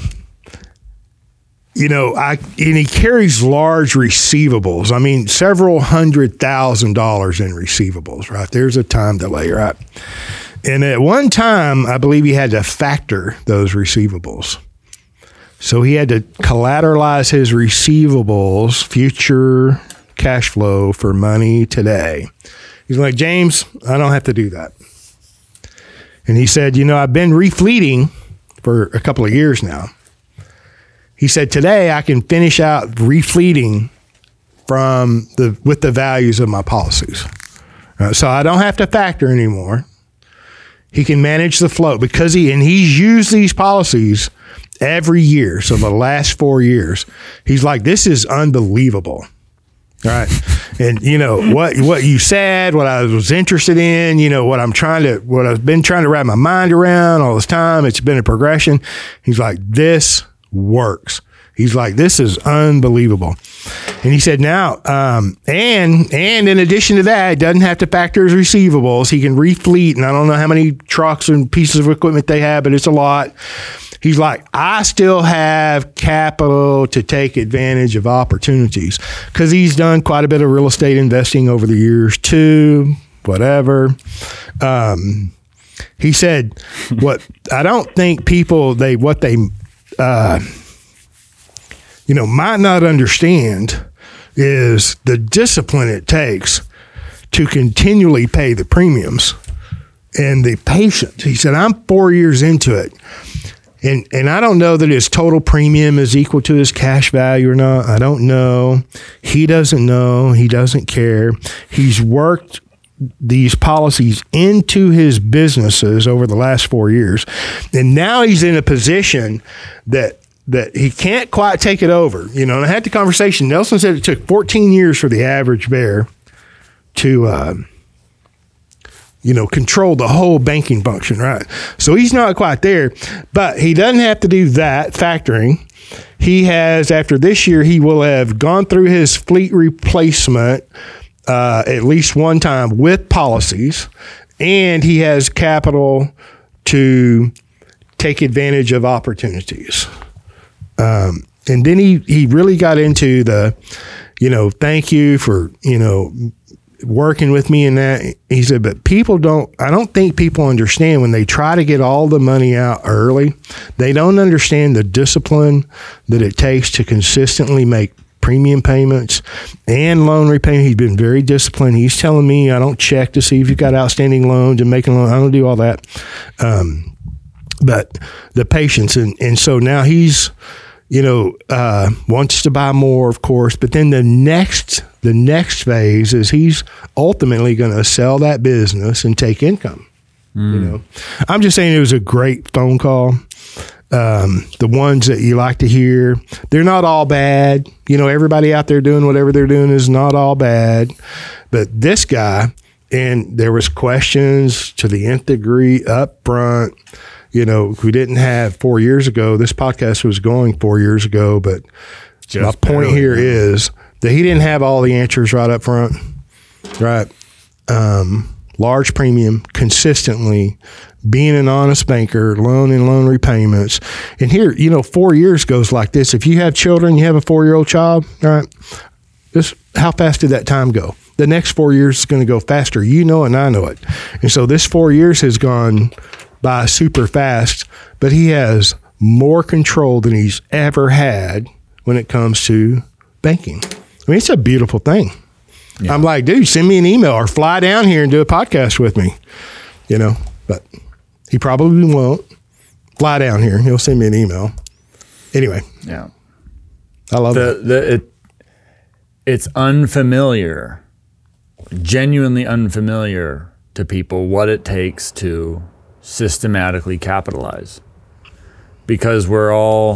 you know, I, and he carries large receivables. I mean, several hundred thousand dollars in receivables, right? There's a time delay, right? And at one time, I believe he had to factor those receivables. So he had to collateralize his receivables, future cash flow for money today. He's like, James, I don't have to do that. And he said, you know, I've been refleeting for a couple of years now. He said, today I can finish out refleeting from the with the values of my policies. Uh, so I don't have to factor anymore. He can manage the flow because he, and he's used these policies every year. So the last four years, he's like, this is unbelievable. All right. And you know, what, what you said, what I was interested in, you know, what I'm trying to, what I've been trying to wrap my mind around all this time. It's been a progression. He's like, this works. He's like, this is unbelievable. And he said, now, um, and, and in addition to that, he doesn't have to factor his receivables. He can refleet. And I don't know how many trucks and pieces of equipment they have, but it's a lot. he's like, I still have capital to take advantage of opportunities because he's done quite a bit of real estate investing over the years too, whatever. Um, he said, what I don't think people, they, what they, uh, you know, might not understand is the discipline it takes to continually pay the premiums and the patience. He said, I'm four years into it. And and I don't know that his total premium is equal to his cash value or not. I don't know. He doesn't know. He doesn't care. He's worked these policies into his businesses over the last four years. And now he's in a position that that he can't quite take it over. You know, and I had the conversation. Nelson said it took fourteen years for the average bear to, uh, you know, control the whole banking function, right? So he's not quite there, but he doesn't have to do that factoring. He has, after this year, he will have gone through his fleet replacement uh, at least one time with policies, and he has capital to take advantage of opportunities. Um, and then he, he really got into the, you know, thank you for, you know, working with me in that. He said, but people don't, I don't think people understand when they try to get all the money out early, they don't understand the discipline that it takes to consistently make premium payments and loan repayment. He's been very disciplined. He's telling me I don't check to see if you've got outstanding loans and making loans. I don't do all that. Um, but the patience. And, and so now he's, you know, uh, wants to buy more, of course, but then the next, the next phase is he's ultimately going to sell that business and take income. Mm. You know, I'm just saying it was a great phone call. Um, the ones that you like to hear, they're not all bad. You know, everybody out there doing whatever they're doing is not all bad, but this guy, and there was questions to the nth degree up front. You know, we didn't have four years ago. This podcast was going four years ago, but Just my point barely. here is that he didn't have all the answers right up front, right? Um, large premium, consistently, being an honest banker, loan and loan repayments. And here, you know, four years goes like this. If you have children, you have a four-year-old child, right? This, how fast did that time go? The next four years is going to go faster. You know it and I know it. And so this four years has gone by super fast, but he has more control than he's ever had when it comes to banking. I mean, it's a beautiful thing. Yeah. I'm like, dude, send me an email or fly down here and do a podcast with me, you know, but he probably won't fly down here. He'll send me an email. Anyway.
Yeah.
I love
the,
it.
The, it. It's unfamiliar, genuinely unfamiliar to people what it takes to systematically capitalize, because we're all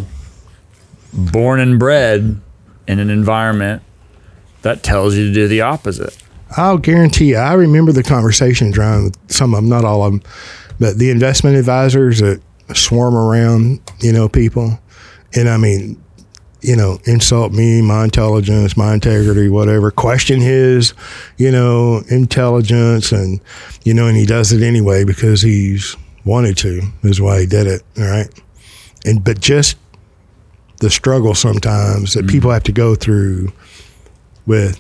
born and bred in an environment that tells you to do the opposite.
I'll guarantee you, I remember the conversations around with some of them, not all of them, but the investment advisors that swarm around, you know, people. And I mean, you know, insult me, my intelligence, my integrity, whatever, question his, you know, intelligence. And, you know, and he does it anyway because he's wanted to, is why he did it. All right. And, but just the struggle sometimes that mm-hmm. people have to go through with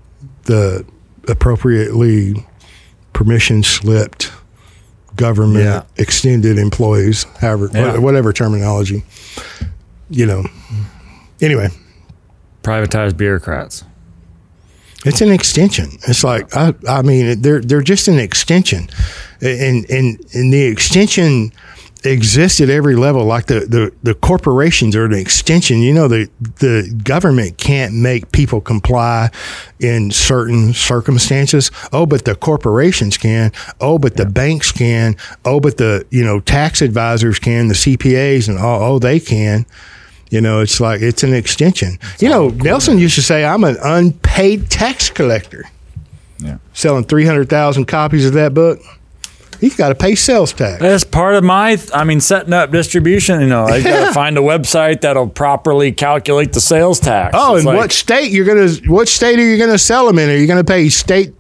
the appropriately permission slipped government yeah. extended employees, however, yeah. whatever terminology, you know. Anyway.
Privatized bureaucrats.
It's an extension. It's like, I, I mean, they're they're just an extension. And, and, and the extension exists at every level. Like the, the, the corporations are an extension. You know, the, the government can't make people comply in certain circumstances. Oh, but the corporations can. Oh, but the yeah. banks can. Oh, but the, you know, tax advisors can, the C P As, and oh, oh they can. You know, it's like, it's an extension. It's you know, cool. Nelson used to say, I'm an unpaid tax collector.
Yeah.
Selling three hundred thousand copies of that book. He's got to pay sales tax.
That's part of my, I mean, setting up distribution, you know, I got to find a website that'll properly calculate the sales tax.
Oh,
it's
and
like,
what state you're going to, what state are you going to sell them in? Are you going to pay state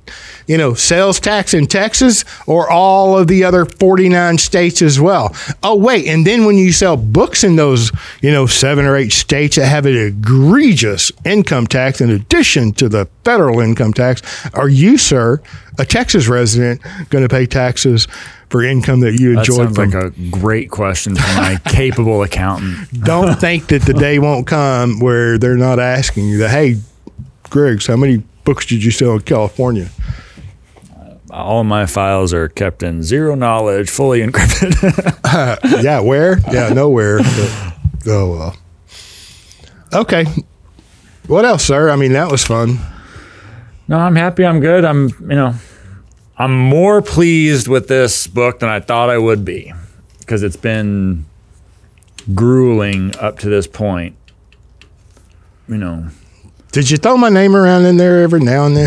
you know, sales tax in Texas or all of the other forty-nine states as well. Oh, wait. And then when you sell books in those, you know, seven or eight states that have an egregious income tax in addition to the federal income tax, are you, sir, a Texas resident, going to pay taxes for income that you enjoy?
That sounds
from?
like a great question for my capable accountant.
Don't think that the day won't come where they're not asking you that, hey, Griggs, how many books did you sell in California?
All of my files are kept in zero knowledge, fully encrypted.
uh, yeah, where? Yeah, nowhere. But, oh, well. Okay. What else, sir? I mean, that was fun.
No, I'm happy. I'm good. I'm, you know, I'm more pleased with this book than I thought I would be because it's been grueling up to this point. You know.
Did you throw my name around in there every now and then?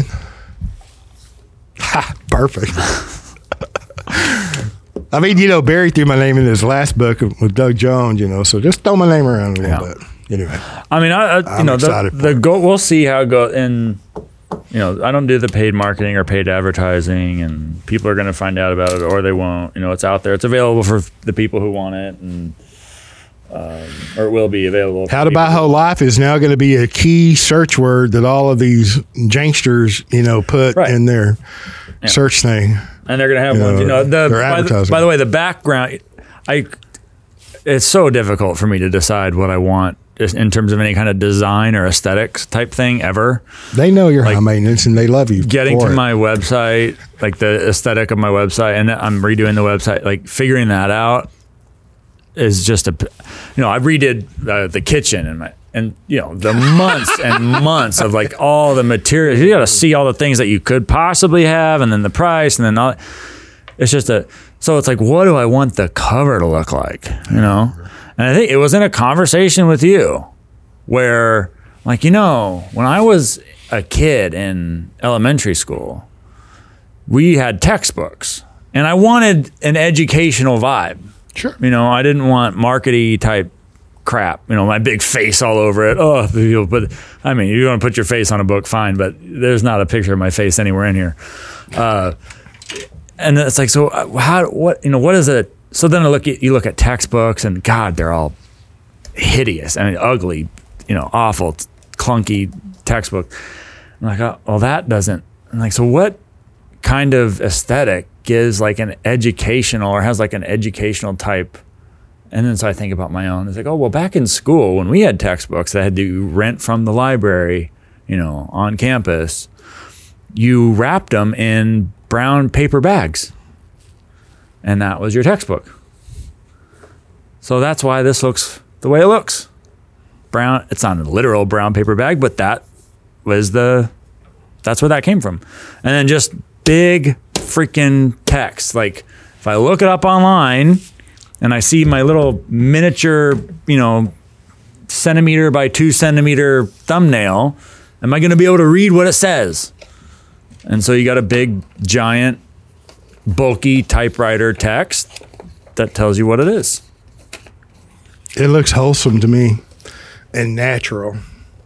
Ha, perfect. I mean, you know, Barry threw my name in his last book with Doug Jones, you know, so just throw my name around a little yeah. bit. Anyway.
I mean, I, I you
I'm
know, the, the go, we'll see how it goes. And, you know, I don't do the paid marketing or paid advertising, and people are going to find out about it or they won't. You know, it's out there. It's available for the people who want it, and um, or it will be available.
How to Buy Whole Life is now going to be a key search word that all of these janksters, you know, put right. in their yeah. search thing.
And they're going to have you ones, know, you know, the, by the, by the way, the background, I, it's so difficult for me to decide what I want just in terms of any kind of design or aesthetics type thing ever.
They know you're like, high maintenance and they love you.
Getting to
it.
my website, like the aesthetic of my website, and I'm redoing the website, like figuring that out is just a, you know, I redid uh, the kitchen and my, and you know, the months and months of like all the materials. You got to see all the things that you could possibly have, and then the price, and then all. It's just a, so it's like, what do I want the cover to look like? You know? And I think it was in a conversation with you where, like, you know, when I was a kid in elementary school, we had textbooks, and I wanted an educational vibe.
Sure.
You know, I didn't want markety type crap. You know, my big face all over it. Oh, but I mean, you want to put your face on a book, fine, but there's not a picture of my face anywhere in here. Uh, and it's like, so how, what, you know, what is it? So then I look at, you look at textbooks, and God, they're all hideous. I mean, ugly, you know, awful, clunky textbook. I'm like, oh, well, that doesn't, I'm like, so what kind of aesthetic gives like an educational or has like an educational type? And then so I think about my own. It's like, oh, well, back in school when we had textbooks that had to rent from the library, you know, on campus, you wrapped them in brown paper bags. And that was your textbook. So that's why this looks the way it looks. Brown, it's not a literal brown paper bag, but that was the, that's where that came from. And then just big freaking text. Like if I look it up online and I see my little miniature, you know, centimeter by two centimeter thumbnail, am I going to be able to read what it says? And so you got a big, giant, bulky typewriter text that tells you what it is.
It looks wholesome to me and natural.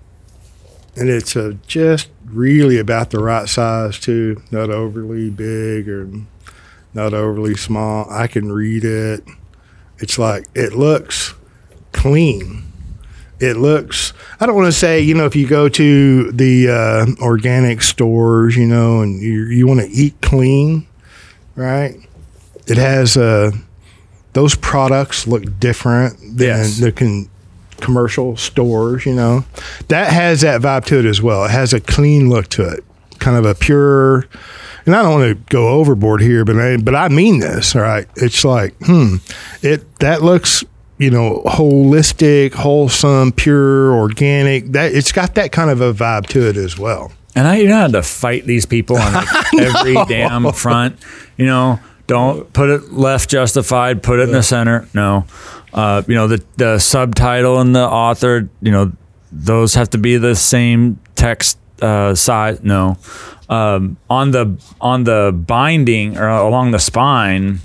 And it's uh, just really about the right size too. Not overly big or not overly small. I can read it. It's like, it looks clean. It looks, I don't want to say, you know, if you go to the uh, organic stores, you know, and you, you want to eat clean, right? It has uh, those products look different than
yes.
the con- commercial stores, you know. That has that vibe to it as well. It has a clean look to it, kind of a pure, and I don't want to go overboard here, but I, but I mean this, all right? It's like, hmm, it that looks, you know, holistic, wholesome, pure, organic. That it's got that kind of a vibe to it as well.
And I, you know, had to fight these people on like every damn front. You know, don't put it left justified, put it in the center. No. Uh, you know, the, the subtitle and the author, you know, those have to be the same text uh, size. No. Um, on the on the binding or along the spine,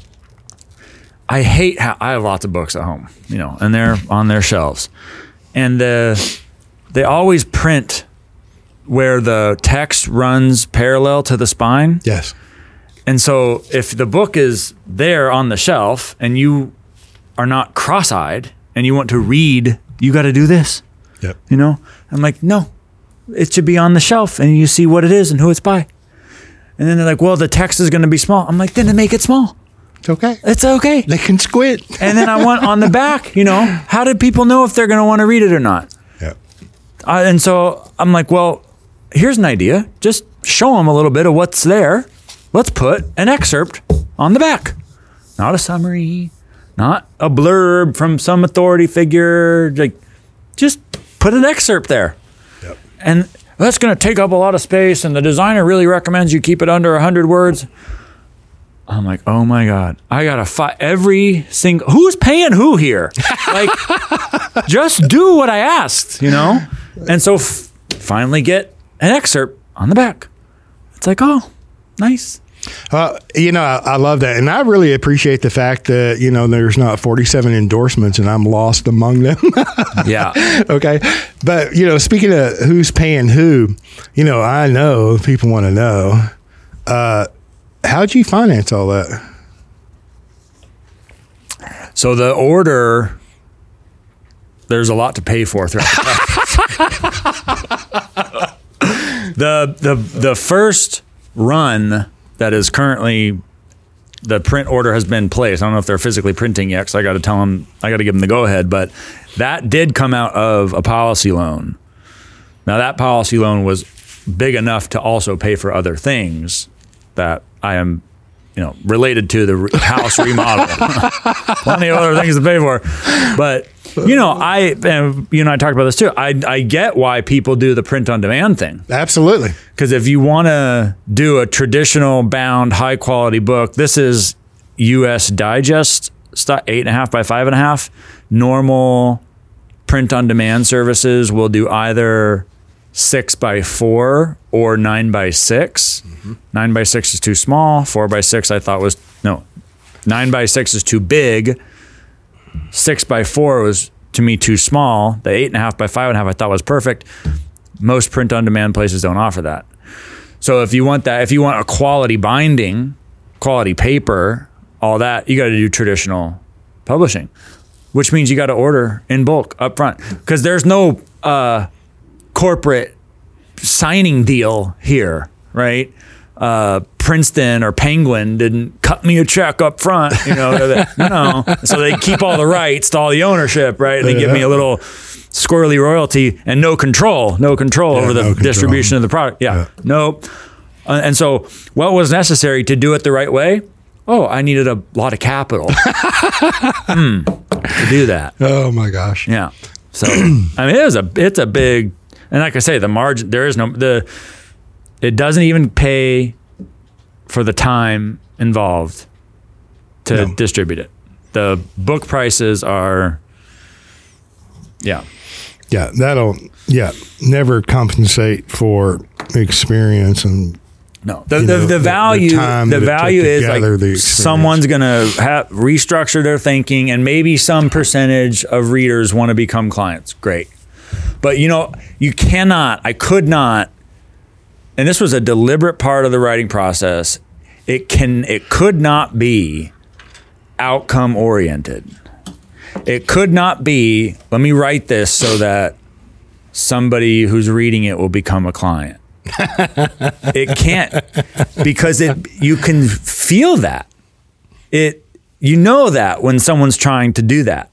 I hate how I have lots of books at home, you know, and they're on their shelves. And uh, they always print where the text runs parallel to the spine.
Yes.
And so if the book is there on the shelf and you are not cross-eyed and you want to read, you got to do this.
Yep.
You know, I'm like, no, it should be on the shelf and you see what it is and who it's by. And then they're like, well, the text is going to be small. I'm like, then make it small.
It's okay.
It's okay.
They can squint.
And then I want on the back, you know, how did people know if they're going to want to read it or not?
Yep.
Uh, and so I'm like, well, here's an idea. Just show them a little bit of what's there. Let's put an excerpt on the back. Not a summary, not a blurb from some authority figure. Like, just put an excerpt there.
Yep.
And that's going to take up a lot of space, and the designer really recommends you keep it under one hundred words. I'm like, oh my God, I got to fight every single, who's paying who here? Like, just do what I asked, you know? And so f- finally get an excerpt on the back. It's like, oh, nice.
Uh, you know, I, I love that. And I really appreciate the fact that, you know, there's not forty-seven endorsements and I'm lost among them.
Yeah.
Okay. But, you know, speaking of who's paying who, you know, I know people want to know, uh, how'd you finance all that?
So the order, there's a lot to pay for throughout the the, the, the first run that is currently, the print order has been placed. I don't know if they're physically printing yet, because I got to tell them, I got to give them the go ahead, but that did come out of a policy loan. Now that policy loan was big enough to also pay for other things that I am, you know, related to the re- house remodel. Plenty of other things to pay for. But, you know, I, and you and I talked about this too. I, I get why people do the print on demand thing.
Absolutely.
Because if you want to do a traditional bound, high quality book, this is U S Digest, eight and a half by five and a half. Normal print on demand services will do either six by four or nine by six. Mm-hmm. Nine by six is too small. Four by six I thought was, no, nine by six is too big. Six by four was to me too small. The eight and a half by five and a half I thought was perfect. Most print on demand places don't offer that. So if you want that, if you want a quality binding, quality paper, all that, you got to do traditional publishing, which means you got to order in bulk up front, because there's no uh, corporate signing deal here, right? Uh, Princeton or Penguin didn't cut me a check up front, you know, no. So they keep all the rights to all the ownership, right? And they give me a little squirrely royalty and no control, no control yeah, over the no distribution of the product. Yeah, yeah. Nope. Uh, and so what was necessary to do it the right way? Oh, I needed a lot of capital mm, to do that.
Oh my gosh.
Yeah. So, I mean, it was a, it's a big, and like I say, the margin, there is no, the, it doesn't even pay for the time involved to no. distribute it. The book prices are, yeah.
Yeah, that'll, yeah, never compensate for experience and,
no, the the, know, the value the, the value is like someone's gonna have restructure their thinking, and maybe some percentage of readers want to become clients. Great, but you know you cannot. I could not, and this was a deliberate part of the writing process. It can it could not be outcome oriented. It could not be, let me write this so that somebody who's reading it will become a client. It can't, because it you can feel that. It you know that when someone's trying to do that.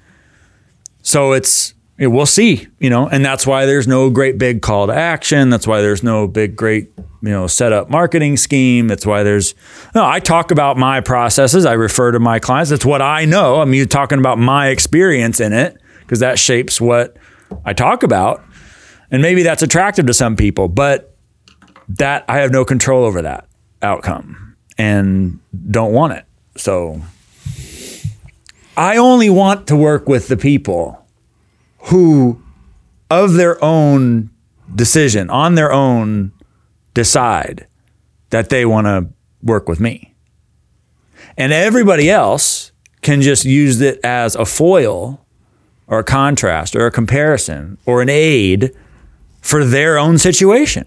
So it's it, we'll see, you know, and that's why there's no great big call to action. That's why there's no big great, you know, set up marketing scheme. That's why there's no, I talk about my processes. I refer to my clients. That's what I know. I mean, you're talking about my experience in it, because that shapes what I talk about. And maybe that's attractive to some people, but that I have no control over that outcome and don't want it. So I only want to work with the people who, of their own decision, on their own, decide that they want to work with me. And everybody else can just use it as a foil or a contrast or a comparison or an aid for their own situation.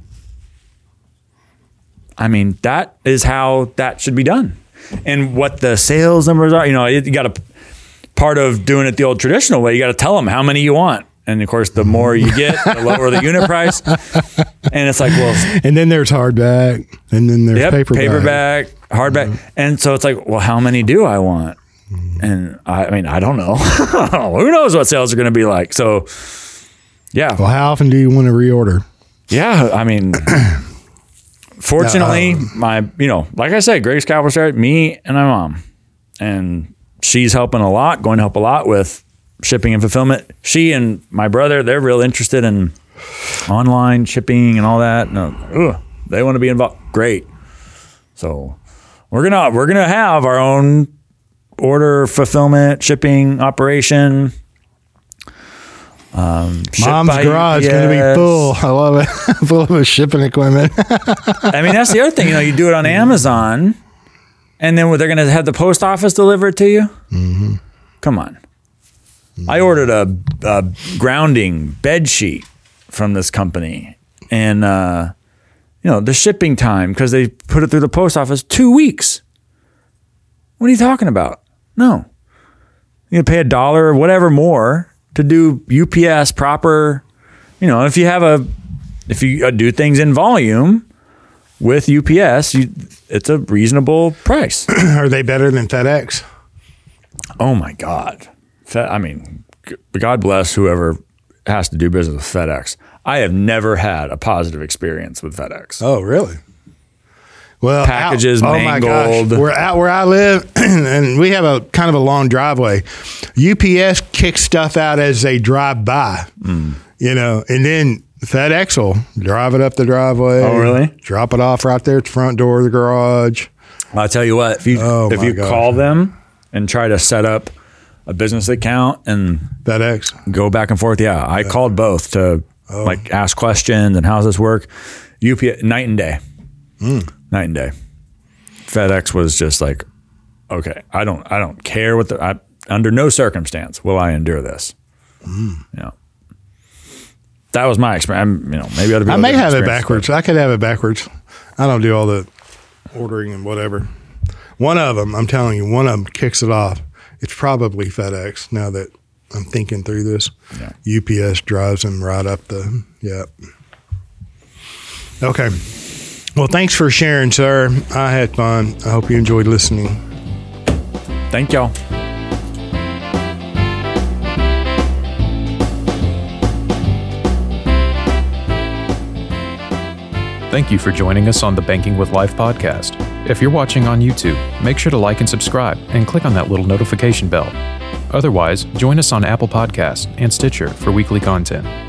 I mean, that is how that should be done. And what the sales numbers are, you know, you got a part of doing it the old traditional way. You got to tell them how many you want. And of course, the more you get, the lower the unit price. And it's like, well,
and then there's hardback, and then there's
yep,
paperback.
paperback, hardback. Mm-hmm. And so it's like, well, how many do I want? Mm-hmm. And I, I mean, I don't know. Who knows what sales are going to be like? So, yeah.
Well, how often do you want to reorder?
Yeah, I mean, fortunately, uh, my, you know, like I said, Greg's Cowboy Start, me and my mom, and she's helping a lot, going to help a lot with shipping and fulfillment. She and my brother, they're real interested in online shipping and all that. No, ugh, they want to be involved. Great. So we're gonna we're gonna have our own order fulfillment shipping operation. Um,
Mom's garage is going to be full. I love it. Full of shipping equipment.
I mean, that's the other thing. You know, you do it on Amazon, and then they're going to have the post office deliver it to you.
Mm-hmm.
Come on. I ordered a, a grounding bed sheet from this company, and uh, you know the shipping time, because they put it through the post office, two weeks. What are you talking about? No, you gonna pay a dollar or whatever more to do U P S proper. You know, if you have a if you do things in volume with U P S, you, it's a reasonable price.
Are they better than FedEx?
Oh my God. I mean, God bless whoever has to do business with FedEx. I have never had a positive experience with FedEx.
Oh, really? Well,
packages
out,
mangled.
Oh my gosh. We're out where I live, and we have a kind of a long driveway. U P S kicks stuff out as they drive by, mm. you know, and then FedEx will drive it up the driveway.
Oh, really?
Drop it off right there at the front door of the garage.
I'll tell you what, if you,
oh
if you
gosh.
call them and try to set up a business account and
FedEx
go back and forth. Yeah. I yeah. called both to oh. like ask questions and how does this work? U P S, night and day, mm. night and day. FedEx was just like, okay, I don't, I don't care what the, I, under no circumstance will I endure this. Mm. You know, that was my experience. I'm, you know, maybe other people
I may have it backwards. I could have it backwards. I don't do all the ordering and whatever. One of them, I'm telling you, one of them kicks it off. It's probably FedEx now that I'm thinking through this. Yeah. U P S drives them right up the, yeah. Okay. Well, thanks for sharing, sir. I had fun. I hope you enjoyed listening.
Thank y'all.
Thank you for joining us on the Banking with Life podcast. If you're watching on YouTube, make sure to like and subscribe and click on that little notification bell. Otherwise, join us on Apple Podcasts and Stitcher for weekly content.